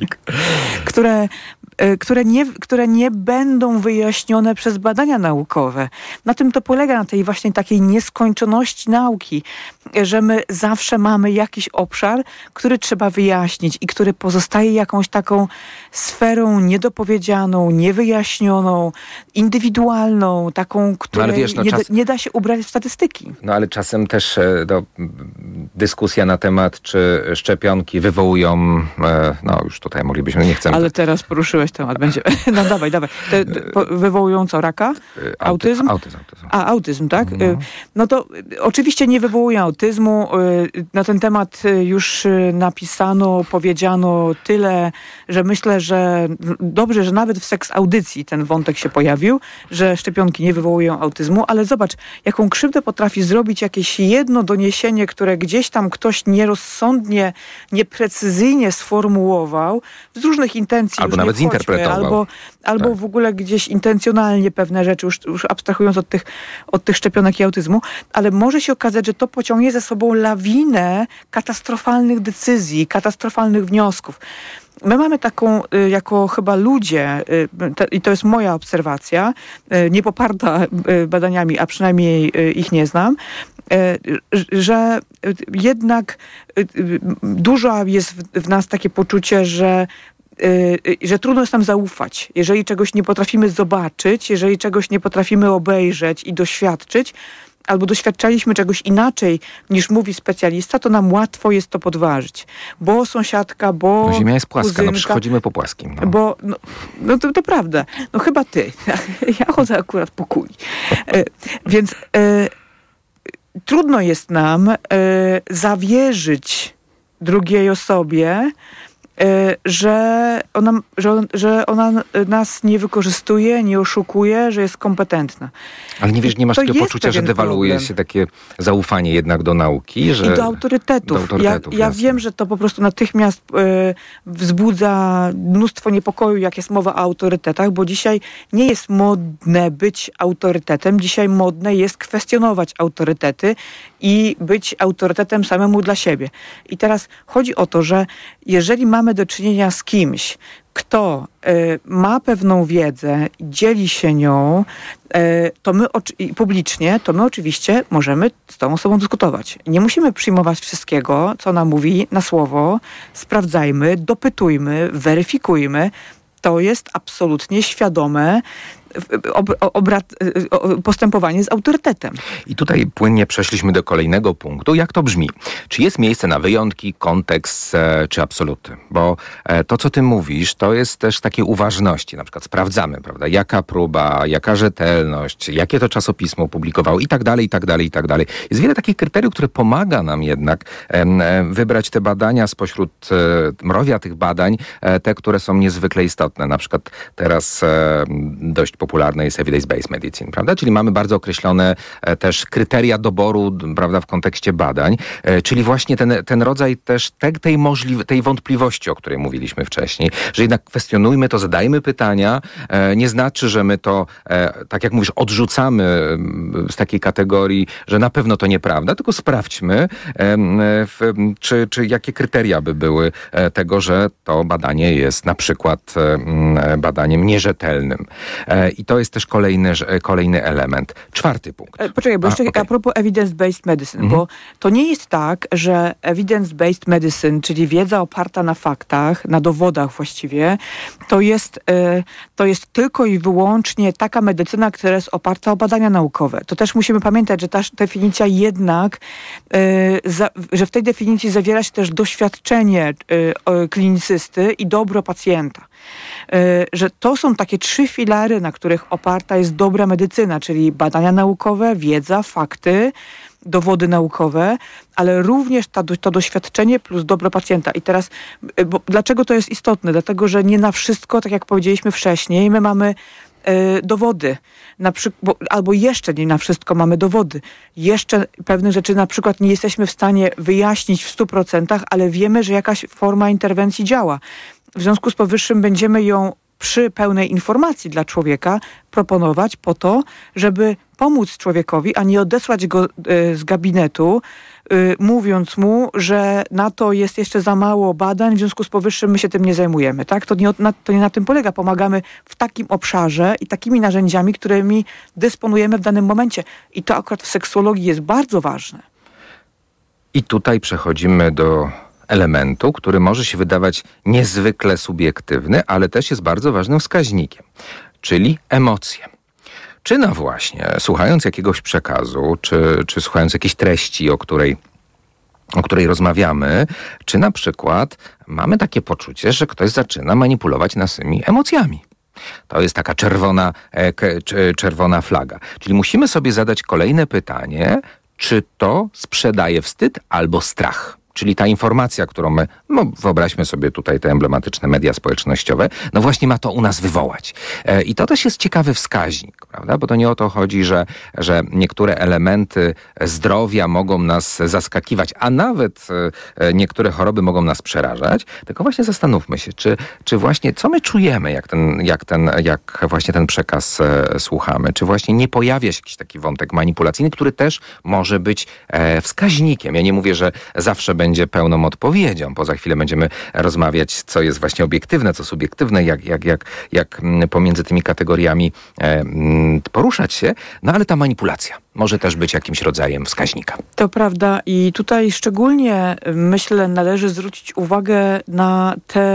Które nie będą wyjaśnione przez badania naukowe. Na tym to polega, na tej właśnie takiej nieskończoności nauki, że my zawsze mamy jakiś obszar, który trzeba wyjaśnić i który pozostaje jakąś taką sferą niedopowiedzianą, niewyjaśnioną, indywidualną, taką, której nie da się ubrać w statystyki. No ale czasem też dyskusja na temat, czy szczepionki wywołują, już tutaj moglibyśmy, nie chcemy. Ale teraz poruszyłeś temat, będzie. No dawaj. Wywołują co, raka? Autyzm? Autyzm, tak? No to oczywiście nie wywołują autyzmu. Na ten temat już napisano, powiedziano tyle, że myślę, że dobrze, że nawet w Seks Audycji ten wątek się pojawił, że szczepionki nie wywołują autyzmu, ale zobacz, jaką krzywdę potrafi zrobić jakieś jedno doniesienie, które gdzieś tam ktoś nierozsądnie, nieprecyzyjnie sformułował, z różnych intencji. Albo nawet zinterpretował. Albo w ogóle gdzieś intencjonalnie pewne rzeczy, już abstrahując od tych szczepionek i autyzmu, ale może się okazać, że to pociągnie ze sobą lawinę katastrofalnych decyzji, katastrofalnych wniosków. My mamy taką, jako chyba ludzie, i to jest moja obserwacja, nie poparta badaniami, a przynajmniej ich nie znam, że jednak dużo jest w nas takie poczucie, że trudno jest nam zaufać. Jeżeli czegoś nie potrafimy zobaczyć, jeżeli czegoś nie potrafimy obejrzeć i doświadczyć, albo doświadczaliśmy czegoś inaczej niż mówi specjalista, to nam łatwo jest to podważyć. Bo sąsiadka, bo Ziemia jest płaska, kuzynka, przychodzimy po płaskim. Bo, to prawda. Chyba ty. Ja chodzę akurat po kuli. Więc trudno jest nam zawierzyć drugiej osobie, że ona nas nie wykorzystuje, nie oszukuje, że jest kompetentna. Ale nie masz takiego poczucia, że dewaluuje się takie zaufanie jednak do nauki? I do autorytetów. Ja wiem, że to po prostu natychmiast wzbudza mnóstwo niepokoju, jak jest mowa o autorytetach, bo dzisiaj nie jest modne być autorytetem. Dzisiaj modne jest kwestionować autorytety i być autorytetem samemu dla siebie. I teraz chodzi o to, że jeżeli mamy do czynienia z kimś, kto ma pewną wiedzę, dzieli się nią, to my publicznie, to my oczywiście możemy z tą osobą dyskutować. Nie musimy przyjmować wszystkiego, co ona mówi na słowo. Sprawdzajmy, dopytujmy, weryfikujmy. To jest absolutnie świadome postępowanie z autorytetem. I tutaj płynnie przeszliśmy do kolejnego punktu. Jak to brzmi? Czy jest miejsce na wyjątki, kontekst czy absoluty? Bo to, co ty mówisz, to jest też takie uważności. Na przykład sprawdzamy, prawda, jaka próba, jaka rzetelność, jakie to czasopismo opublikowało i tak dalej, i tak dalej, i tak dalej. Jest wiele takich kryteriów, które pomaga nam jednak wybrać te badania spośród mrowia tych badań, te, które są niezwykle istotne. Na przykład teraz dość popularne jest evidence-based medicine, prawda? Czyli mamy bardzo określone też kryteria doboru, prawda, w kontekście badań, czyli właśnie ten rodzaj też tej wątpliwości, o której mówiliśmy wcześniej, że jednak kwestionujmy to, zadajmy pytania, nie znaczy, że my to, tak jak mówisz, odrzucamy z takiej kategorii, że na pewno to nieprawda, tylko sprawdźmy, czy jakie kryteria by były tego, że to badanie jest na przykład badaniem nierzetelnym. I to jest też kolejny element. 4. punkt. Poczekaj, bo jeszcze a propos evidence-based medicine, bo to nie jest tak, że evidence-based medicine, czyli wiedza oparta na faktach, na dowodach właściwie, to jest tylko i wyłącznie taka medycyna, która jest oparta o badania naukowe. To też musimy pamiętać, że ta definicja jednak, że w tej definicji zawiera się też doświadczenie klinicysty i dobro pacjenta. Że to są takie 3 filary, na których oparta jest dobra medycyna, czyli badania naukowe, wiedza, fakty, dowody naukowe, ale również to doświadczenie plus dobro pacjenta. I teraz, dlaczego to jest istotne? Dlatego, że nie na wszystko, tak jak powiedzieliśmy wcześniej, my mamy dowody. Albo jeszcze nie na wszystko mamy dowody. Jeszcze pewnych rzeczy na przykład nie jesteśmy w stanie wyjaśnić w 100%, ale wiemy, że jakaś forma interwencji działa. W związku z powyższym będziemy ją przy pełnej informacji dla człowieka proponować po to, żeby pomóc człowiekowi, a nie odesłać go z gabinetu, mówiąc mu, że na to jest jeszcze za mało badań, w związku z powyższym my się tym nie zajmujemy. Tak? To nie na tym polega. Pomagamy w takim obszarze i takimi narzędziami, którymi dysponujemy w danym momencie. I to akurat w seksuologii jest bardzo ważne. I tutaj przechodzimy do elementu, który może się wydawać niezwykle subiektywny, ale też jest bardzo ważnym wskaźnikiem, czyli emocje. Czy właśnie, słuchając jakiegoś przekazu, czy słuchając jakiejś treści, o której rozmawiamy, czy na przykład mamy takie poczucie, że ktoś zaczyna manipulować naszymi emocjami. To jest taka czerwona flaga. Czyli musimy sobie zadać kolejne pytanie, czy to sprzedaje wstyd albo strach. Czyli ta informacja, którą my, wyobraźmy sobie tutaj te emblematyczne media społecznościowe, właśnie ma to u nas wywołać. I to też jest ciekawy wskaźnik, prawda? Bo to nie o to chodzi, że niektóre elementy zdrowia mogą nas zaskakiwać, a nawet niektóre choroby mogą nas przerażać, tylko właśnie zastanówmy się, czy właśnie co my czujemy, jak właśnie ten przekaz słuchamy, czy właśnie nie pojawia się jakiś taki wątek manipulacyjny, który też może być wskaźnikiem. Ja nie mówię, że zawsze będzie pełną odpowiedzią, bo za chwilę będziemy rozmawiać, co jest właśnie obiektywne, co subiektywne, jak pomiędzy tymi kategoriami poruszać się, ale ta manipulacja może też być jakimś rodzajem wskaźnika. To prawda i tutaj szczególnie, myślę, należy zwrócić uwagę na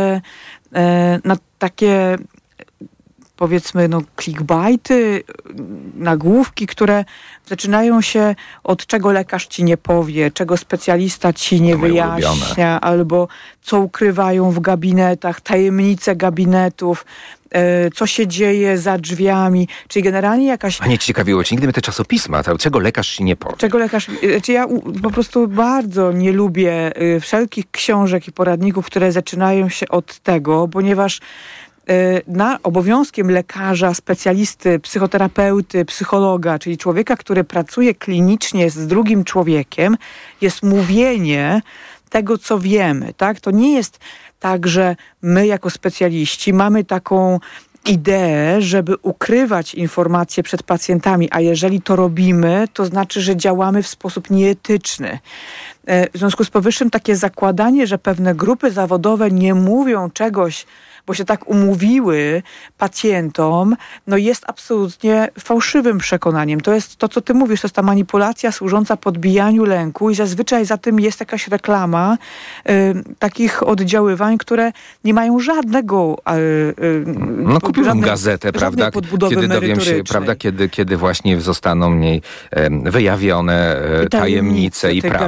takie, powiedzmy, clickbaity, nagłówki, które zaczynają się od czego lekarz ci nie powie, czego specjalista ci nie wyjaśnia, albo co ukrywają w gabinetach, tajemnice gabinetów, co się dzieje za drzwiami, czyli generalnie jakaś... A nie ciekawiło cię nigdy te czasopisma, czego lekarz ci nie powie? Ja po prostu bardzo nie lubię wszelkich książek i poradników, które zaczynają się od tego, ponieważ obowiązkiem lekarza, specjalisty, psychoterapeuty, psychologa, czyli człowieka, który pracuje klinicznie z drugim człowiekiem, jest mówienie tego, co wiemy. Tak? To nie jest tak, że my jako specjaliści mamy taką ideę, żeby ukrywać informacje przed pacjentami, a jeżeli to robimy, to znaczy, że działamy w sposób nieetyczny. W związku z powyższym takie zakładanie, że pewne grupy zawodowe nie mówią czegoś, bo się tak umówiły pacjentom, jest absolutnie fałszywym przekonaniem. To jest to, co ty mówisz, to jest ta manipulacja służąca podbijaniu lęku i zazwyczaj za tym jest jakaś reklama takich oddziaływań, które nie mają żadnego kupiłem gazetę, prawda, kiedy dowiem się, prawda, kiedy właśnie zostaną w niej wyjawione tajemnice i prawdy.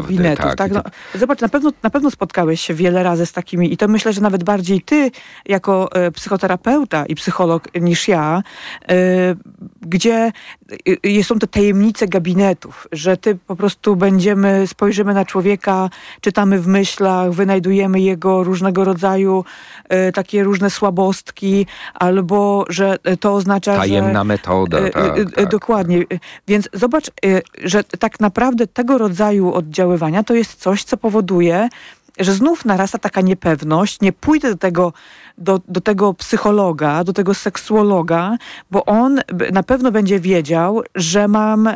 gabinetów. Tak? No, zobacz, na pewno spotkałeś się wiele razy z takimi i to myślę, że nawet bardziej ty jako psychoterapeuta i psycholog niż ja, gdzie są te tajemnice gabinetów, że ty po prostu spojrzymy na człowieka, czytamy w myślach, wynajdujemy jego różnego rodzaju takie różne słabostki, albo że to oznacza, tajemna metoda. Tak. Dokładnie. Więc zobacz, że tak naprawdę tego rodzaju oddziaływania to jest coś, co powoduje, że znów narasta taka niepewność, nie pójdę do tego psychologa, do tego seksuologa, bo on na pewno będzie wiedział, że mam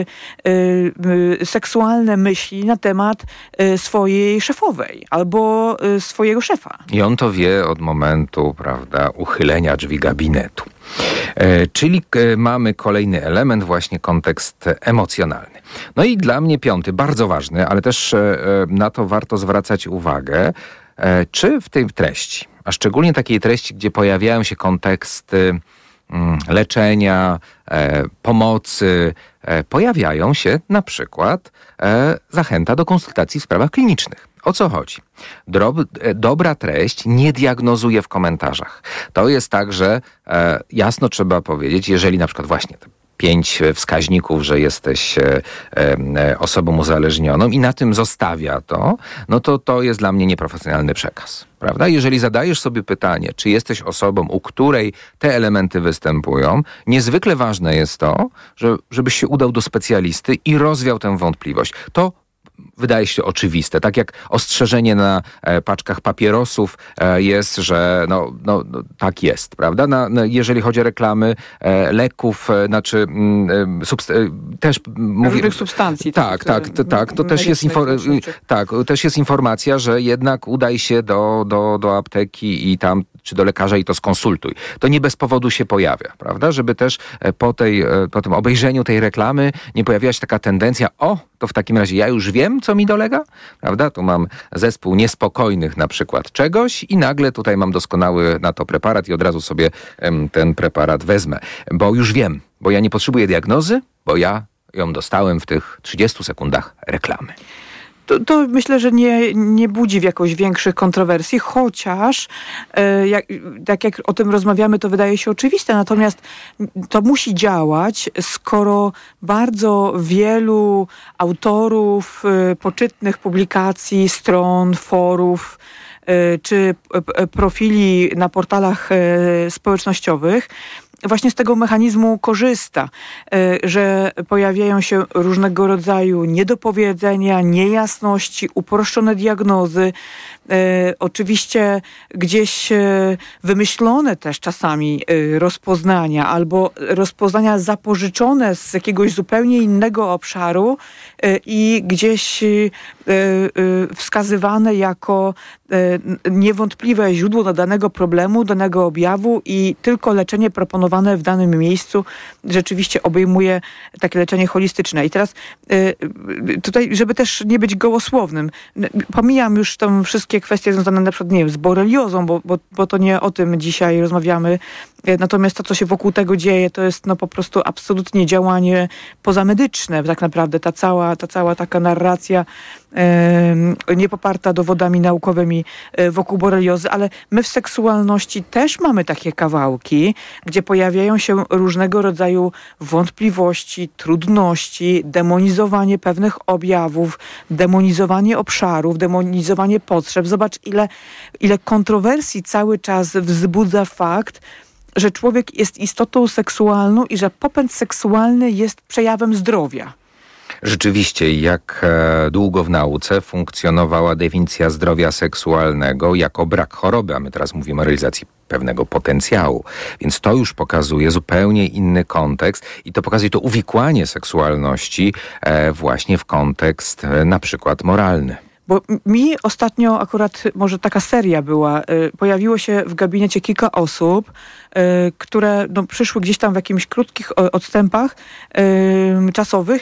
seksualne myśli na temat swojej szefowej albo swojego szefa. I on to wie od momentu, prawda, uchylenia drzwi gabinetu. Czyli mamy kolejny element, właśnie kontekst emocjonalny. No i dla mnie piąty, bardzo ważny, ale też na to warto zwracać uwagę, czy w tej treści, a szczególnie takiej treści, gdzie pojawiają się konteksty leczenia, pomocy, pojawiają się na przykład zachęta do konsultacji w sprawach klinicznych. O co chodzi? Dobra treść nie diagnozuje w komentarzach. To jest tak, że jasno trzeba powiedzieć, jeżeli na przykład właśnie 5 wskaźników, że jesteś osobą uzależnioną i na tym zostawia to, no to jest dla mnie nieprofesjonalny przekaz. Prawda? Jeżeli zadajesz sobie pytanie, czy jesteś osobą, u której te elementy występują, niezwykle ważne jest to, żebyś się udał do specjalisty i rozwiał tę wątpliwość. To wydaje się oczywiste. Tak jak ostrzeżenie na paczkach papierosów jest, że tak jest, prawda? Jeżeli chodzi o reklamy leków, też różnych substancji. Tak. To też jest informacja, że jednak udaj się do apteki i tam, czy do lekarza i to skonsultuj. To nie bez powodu się pojawia, prawda? Żeby też po tym obejrzeniu tej reklamy nie pojawiła się taka tendencja, to w takim razie ja już wiem, co mi dolega, prawda? Tu mam zespół niespokojnych na przykład czegoś i nagle tutaj mam doskonały na to preparat i od razu sobie ten preparat wezmę, bo już wiem, bo ja nie potrzebuję diagnozy, bo ja ją dostałem w tych 30 sekundach reklamy. To myślę, że nie budzi w jakoś większych kontrowersji, chociaż tak jak o tym rozmawiamy, to wydaje się oczywiste, natomiast to musi działać, skoro bardzo wielu autorów poczytnych publikacji, stron, forów czy profili na portalach społecznościowych właśnie z tego mechanizmu korzysta, że pojawiają się różnego rodzaju niedopowiedzenia, niejasności, uproszczone diagnozy, oczywiście gdzieś wymyślone też czasami rozpoznania albo rozpoznania zapożyczone z jakiegoś zupełnie innego obszaru i gdzieś wskazywane jako niewątpliwe źródło danego problemu, danego objawu i tylko leczenie proponowane w danym miejscu rzeczywiście obejmuje takie leczenie holistyczne. I teraz tutaj, żeby też nie być gołosłownym, pomijam już tam wszystkie kwestie związane na przykład, nie wiem, z boreliozą, bo to nie o tym dzisiaj rozmawiamy. Natomiast to, co się wokół tego dzieje, to jest po prostu absolutnie działanie pozamedyczne. Tak naprawdę ta cała taka narracja niepoparta dowodami naukowymi wokół boreliozy, ale my w seksualności też mamy takie kawałki, gdzie pojawiają się różnego rodzaju wątpliwości, trudności, demonizowanie pewnych objawów, demonizowanie obszarów, demonizowanie potrzeb. Zobacz, ile kontrowersji cały czas wzbudza fakt, że człowiek jest istotą seksualną i że popęd seksualny jest przejawem zdrowia. Rzeczywiście, jak długo w nauce funkcjonowała definicja zdrowia seksualnego jako brak choroby, a my teraz mówimy o realizacji pewnego potencjału. Więc to już pokazuje zupełnie inny kontekst i to pokazuje to uwikłanie seksualności właśnie w kontekst na przykład moralny. Bo mi ostatnio akurat, może taka seria była, pojawiło się w gabinecie kilka osób, które przyszły gdzieś tam w jakichś krótkich odstępach czasowych,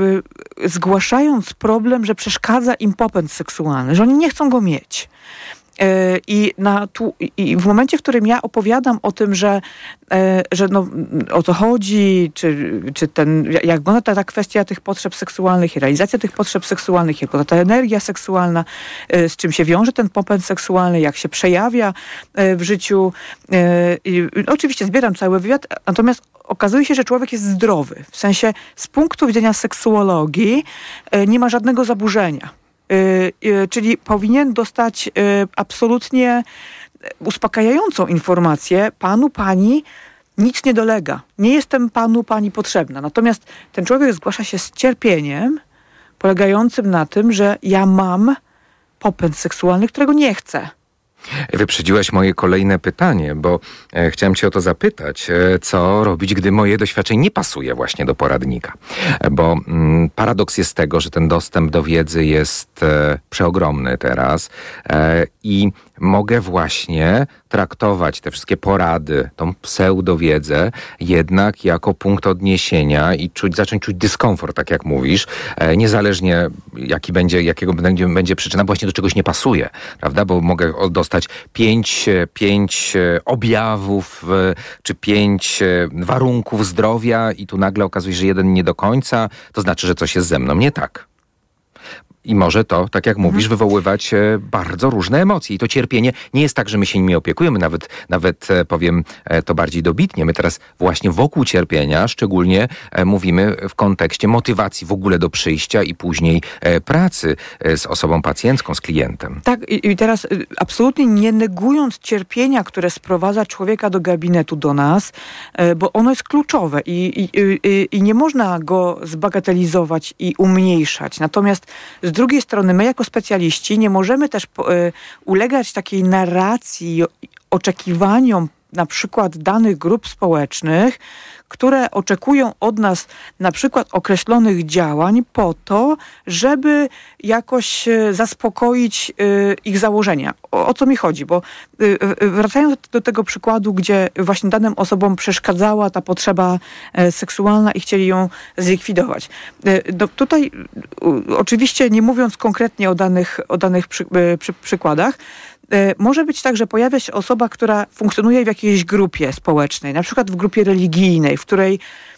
zgłaszając problem, że przeszkadza im popęd seksualny, że oni nie chcą go mieć. I w momencie, w którym ja opowiadam o tym, że o co chodzi, jak wygląda ta kwestia tych potrzeb seksualnych i realizacja tych potrzeb seksualnych, jak wygląda ta energia seksualna, z czym się wiąże ten popęd seksualny, jak się przejawia w życiu. Oczywiście zbieram cały wywiad, natomiast okazuje się, że człowiek jest zdrowy. W sensie z punktu widzenia seksuologii nie ma żadnego zaburzenia. Czyli powinien dostać absolutnie uspokajającą informację: panu, pani nic nie dolega. Nie jestem panu, pani potrzebna. Natomiast ten człowiek zgłasza się z cierpieniem polegającym na tym, że ja mam popęd seksualny, którego nie chcę. Wyprzedziłaś moje kolejne pytanie, bo chciałem cię o to zapytać, co robić, gdy moje doświadczenie nie pasuje właśnie do poradnika. Bo paradoks jest tego, że ten dostęp do wiedzy jest przeogromny teraz i mogę właśnie traktować te wszystkie porady, tą pseudowiedzę jednak jako punkt odniesienia i zacząć czuć dyskomfort, tak jak mówisz, niezależnie jakiego będzie przyczyna, bo właśnie do czegoś nie pasuje, prawda? Bo mogę dostać pięć objawów czy 5 warunków zdrowia i tu nagle okazuje się, że jeden nie do końca, to znaczy, że coś jest ze mną nie tak. I może to, tak jak mówisz, wywoływać bardzo różne emocje. I to cierpienie nie jest tak, że my się nimi opiekujemy, nawet powiem to bardziej dobitnie. My teraz właśnie wokół cierpienia szczególnie mówimy w kontekście motywacji w ogóle do przyjścia i później pracy z osobą pacjentką, z klientem. Tak, i teraz absolutnie nie negując cierpienia, które sprowadza człowieka do gabinetu do nas, bo ono jest kluczowe i nie można go zbagatelizować i umniejszać. Natomiast z drugiej strony my jako specjaliści nie możemy też ulegać takiej narracji, oczekiwaniom na przykład danych grup społecznych, które oczekują od nas na przykład określonych działań po to, żeby jakoś zaspokoić ich założenia. O co mi chodzi? Bo wracając do tego przykładu, gdzie właśnie danym osobom przeszkadzała ta potrzeba seksualna i chcieli ją zlikwidować. Tutaj oczywiście nie mówiąc konkretnie o danych przykładach, może być tak, że pojawia się osoba, która funkcjonuje w jakiejś grupie społecznej, na przykład w grupie religijnej, w której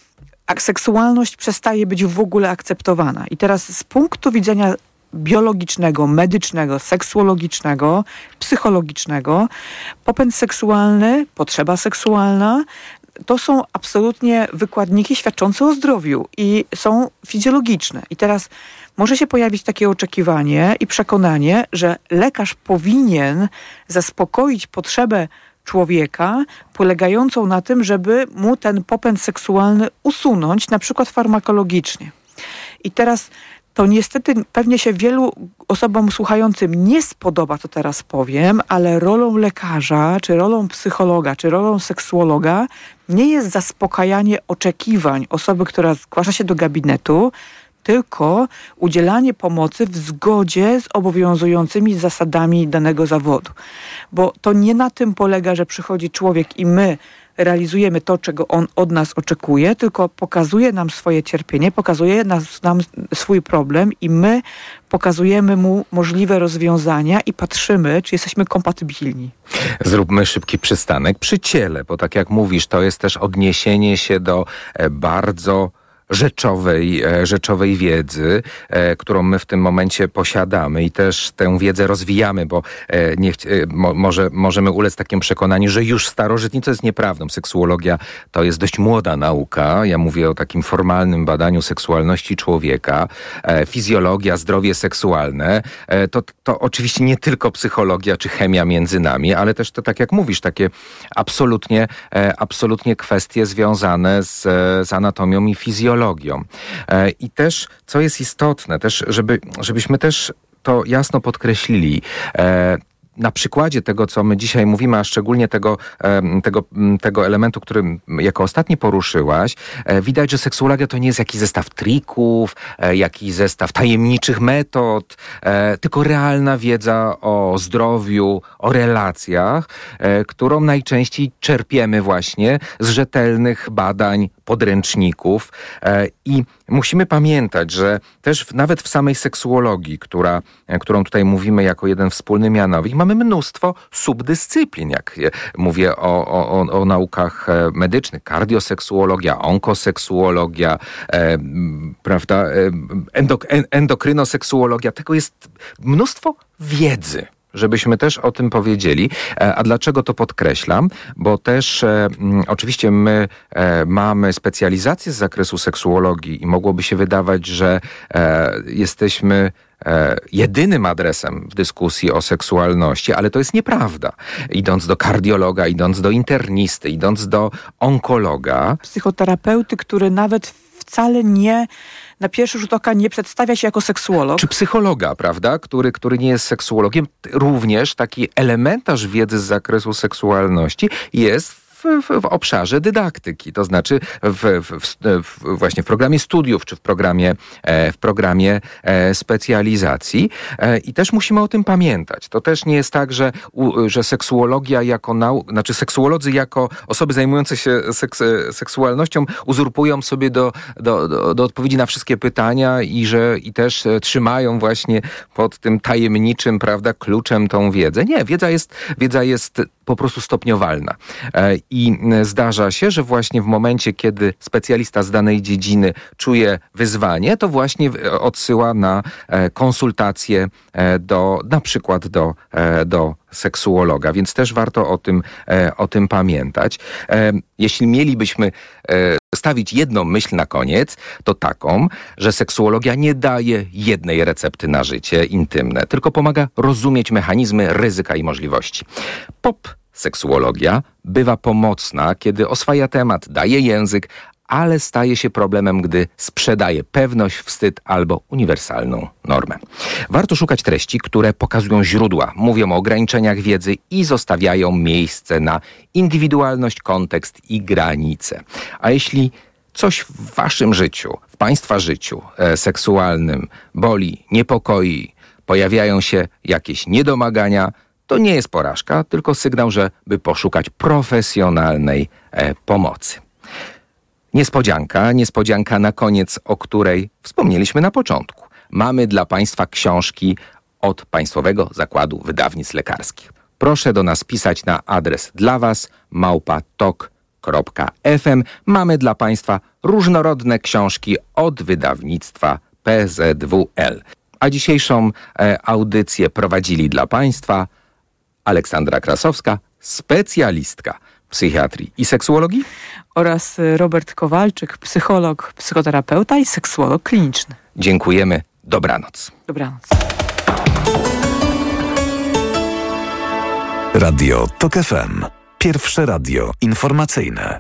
seksualność przestaje być w ogóle akceptowana. I teraz z punktu widzenia biologicznego, medycznego, seksuologicznego, psychologicznego, popęd seksualny, potrzeba seksualna to są absolutnie wykładniki świadczące o zdrowiu i są fizjologiczne. I teraz może się pojawić takie oczekiwanie i przekonanie, że lekarz powinien zaspokoić potrzebę człowieka polegającą na tym, żeby mu ten popęd seksualny usunąć, na przykład farmakologicznie. I teraz to niestety pewnie się wielu osobom słuchającym nie spodoba, co teraz powiem, ale rolą lekarza, czy rolą psychologa, czy rolą seksuologa nie jest zaspokajanie oczekiwań osoby, która zgłasza się do gabinetu, tylko udzielanie pomocy w zgodzie z obowiązującymi zasadami danego zawodu. Bo to nie na tym polega, że przychodzi człowiek i my realizujemy to, czego on od nas oczekuje, tylko pokazuje nam swoje cierpienie, pokazuje nam swój problem i my pokazujemy mu możliwe rozwiązania i patrzymy, czy jesteśmy kompatybilni. Zróbmy szybki przystanek przy ciele, bo tak jak mówisz, to jest też odniesienie się do bardzo rzeczowej wiedzy, którą my w tym momencie posiadamy i też tę wiedzę rozwijamy, bo możemy ulec takiemu przekonaniu, że już starożytni, to jest nieprawdą. Seksuologia to jest dość młoda nauka. Ja mówię o takim formalnym badaniu seksualności człowieka. Fizjologia, zdrowie seksualne, to oczywiście nie tylko psychologia czy chemia między nami, ale też to, tak jak mówisz, takie absolutnie kwestie związane z anatomią i fizjologią. I też, co jest istotne, też, żebyśmy też to jasno podkreślili, na przykładzie tego, co my dzisiaj mówimy, a szczególnie tego elementu, który jako ostatni poruszyłaś, widać, że seksuologia to nie jest jakiś zestaw trików, jakiś zestaw tajemniczych metod, tylko realna wiedza o zdrowiu, o relacjach, którą najczęściej czerpiemy właśnie z rzetelnych badań, podręczników i musimy pamiętać, że też nawet w samej seksuologii, którą tutaj mówimy jako jeden wspólny mianownik, mamy mamy mnóstwo subdyscyplin, jak mówię o naukach medycznych, kardioseksuologia, onkoseksuologia, prawda, endokrynoseksuologia. Tego jest mnóstwo wiedzy, żebyśmy też o tym powiedzieli. A dlaczego to podkreślam? Bo też oczywiście my mamy specjalizację z zakresu seksuologii i mogłoby się wydawać, że jesteśmy jedynym adresem w dyskusji o seksualności, ale to jest nieprawda. Idąc do kardiologa, idąc do internisty, idąc do onkologa. Psychoterapeuty, który nawet wcale nie, na pierwszy rzut oka nie przedstawia się jako seksuolog. Czy psychologa, prawda, który nie jest seksuologiem. Również taki elementarz wiedzy z zakresu seksualności jest w obszarze dydaktyki, to znaczy właśnie w programie studiów, czy w programie specjalizacji. I też musimy o tym pamiętać. To też nie jest tak, że seksuologia znaczy seksuolodzy jako osoby zajmujące się seksualnością uzurpują sobie do odpowiedzi na wszystkie pytania i też trzymają właśnie pod tym tajemniczym, prawda, kluczem tą wiedzę. Nie, wiedza jest po prostu stopniowalna. I zdarza się, że właśnie w momencie, kiedy specjalista z danej dziedziny czuje wyzwanie, to właśnie odsyła na konsultacje na przykład do seksuologa, więc też warto o tym pamiętać. Jeśli mielibyśmy stawić jedną myśl na koniec, to taką, że seksuologia nie daje jednej recepty na życie intymne, tylko pomaga rozumieć mechanizmy ryzyka i możliwości. Seksuologia bywa pomocna, kiedy oswaja temat, daje język, ale staje się problemem, gdy sprzedaje pewność, wstyd albo uniwersalną normę. Warto szukać treści, które pokazują źródła, mówią o ograniczeniach wiedzy i zostawiają miejsce na indywidualność, kontekst i granice. A jeśli coś w waszym życiu, w państwa życiu seksualnym boli, niepokoi, pojawiają się jakieś niedomagania, to nie jest porażka, tylko sygnał, żeby poszukać profesjonalnej pomocy. Niespodzianka na koniec, o której wspomnieliśmy na początku. Mamy dla Państwa książki od Państwowego Zakładu Wydawnictw Lekarskich. Proszę do nas pisać na adres dla Was @tok.fm. Mamy dla Państwa różnorodne książki od wydawnictwa PZWL. A dzisiejszą audycję prowadzili dla Państwa Aleksandra Krasowska, specjalistka psychiatrii i seksuologii, oraz Robert Kowalczyk, psycholog, psychoterapeuta i seksuolog kliniczny. Dziękujemy. Dobranoc. Dobranoc. Radio TOK FM. Pierwsze radio informacyjne.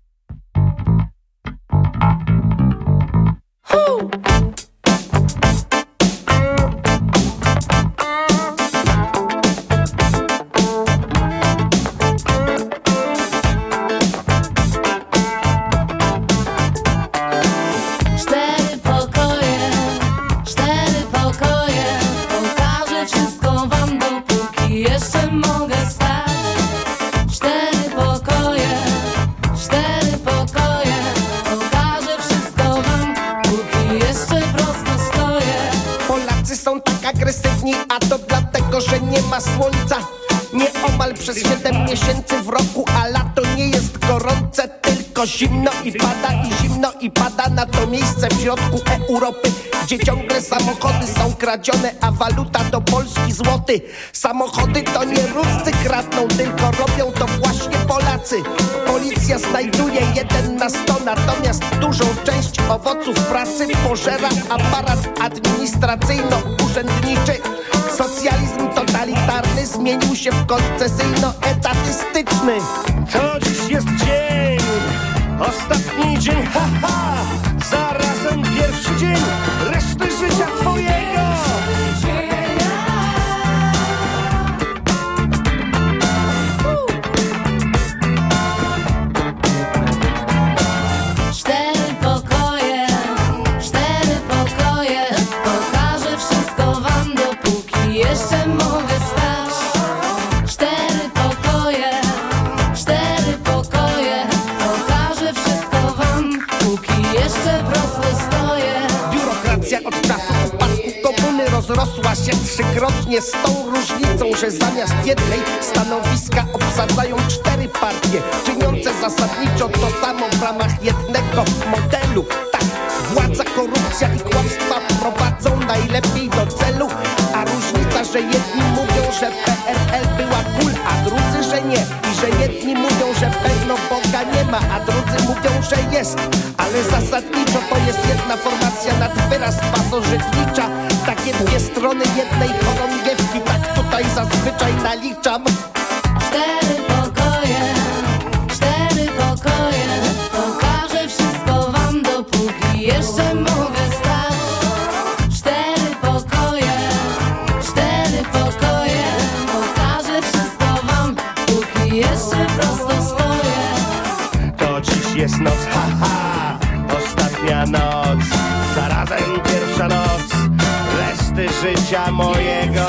A to dlatego, że nie ma słońca. Nieomal przez 7 miesięcy w roku, a lato nie jest gorące, tylko zimno i pada na to miejsce w środku Europy, gdzie ciągle samochody są kradzione, a waluta to polski złoty. Samochody to nie Ruscy kradną, tylko robią to właśnie Polacy. Policja znajduje 1 na 100, natomiast dużą część owoców pracy pożera aparat administracyjno-urzędniczy. Socjalizm totalitarny zmienił się w koncesyjno-etatystyczny. To dziś jest dzień, ostatni dzień, haha, zarazem pierwszy dzień reszty życia twojego. Jeszcze mogę stać. 4 pokoje, pokażę wszystko wam, póki wzrosła się trzykrotnie z tą różnicą, że zamiast jednej stanowiska obsadzają 4 partie, czyniące zasadniczo to samo w ramach jednego modelu. Tak, władza, korupcja i kłamstwa prowadzą najlepiej do celu, a różnica, że jedni mówią, że PRL była cool, a drudzy, że nie, i że jedni mówią, że pewno Boga nie ma, a drudzy mówią, że jest, ale zasadniczo to jest jedna formacja nad wyraz pasożytnicza, takie dwie strony jednej chorągiewki, tak tutaj zazwyczaj naliczam. 4 pokoje, 4 pokoje, pokażę wszystko wam, dopóki jeszcze mogę stać. 4 pokoje, 4 pokoje, pokażę wszystko wam, póki jeszcze prosto stoję. To dziś jest noc, haha, ostatnia noc, zarazem pierwsza noc reszty życia mojego.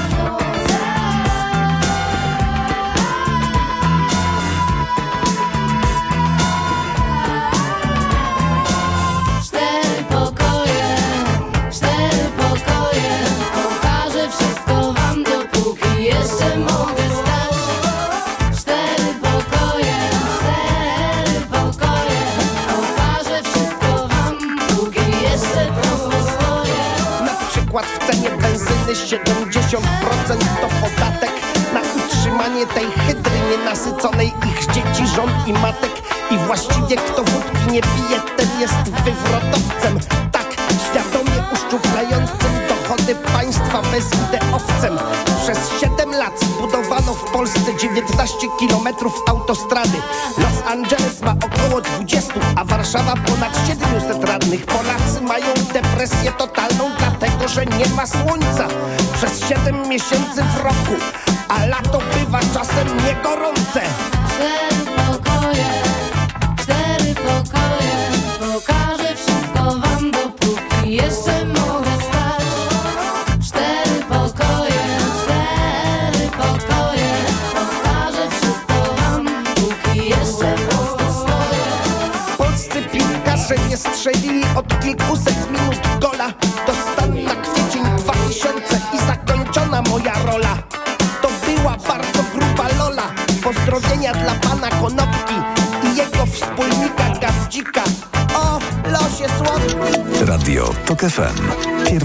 4 pokoje, 4 pokoje, pokażę wszystko wam, dopóki jeszcze mogę stać. 4 pokoje, 4 pokoje, pokażę wszystko wam, póki jeszcze prosto stoję. Na przykład w cenie benzyny 70% to podatek na utrzymanie tej hydry nienasyconej, ich dzieci, żon i matek. I właściwie kto wódki nie pije, ten jest wywrotowcem. Tak, świadomie uszczuplającym dochody państwa bezideowcem. Przez 7 lat zbudowano w Polsce 19 kilometrów autostrady. Los Angeles ma około 20, a Warszawa ponad 700 radnych. Polacy mają depresję totalną, dlatego że nie ma słońca przez 7 miesięcy w roku, a lato bywa czasem niegorące. 4 pokoje, 4 pokoje, pokażę wszystko wam, dopóki jeszcze mogę stać. 4 pokoje, 4 pokoje, pokażę wszystko wam, póki jeszcze prosto stoję. Polscy piłkarze nie strzelili od kilkuset minut gola. To stan na kwiecień 2000 i zakończona moja rola. To była bardzo gruba lola. Pozdrowienia dla pana Konopki i jego wspólnika Gawdzika. O losie słodki. Radio TOK FM.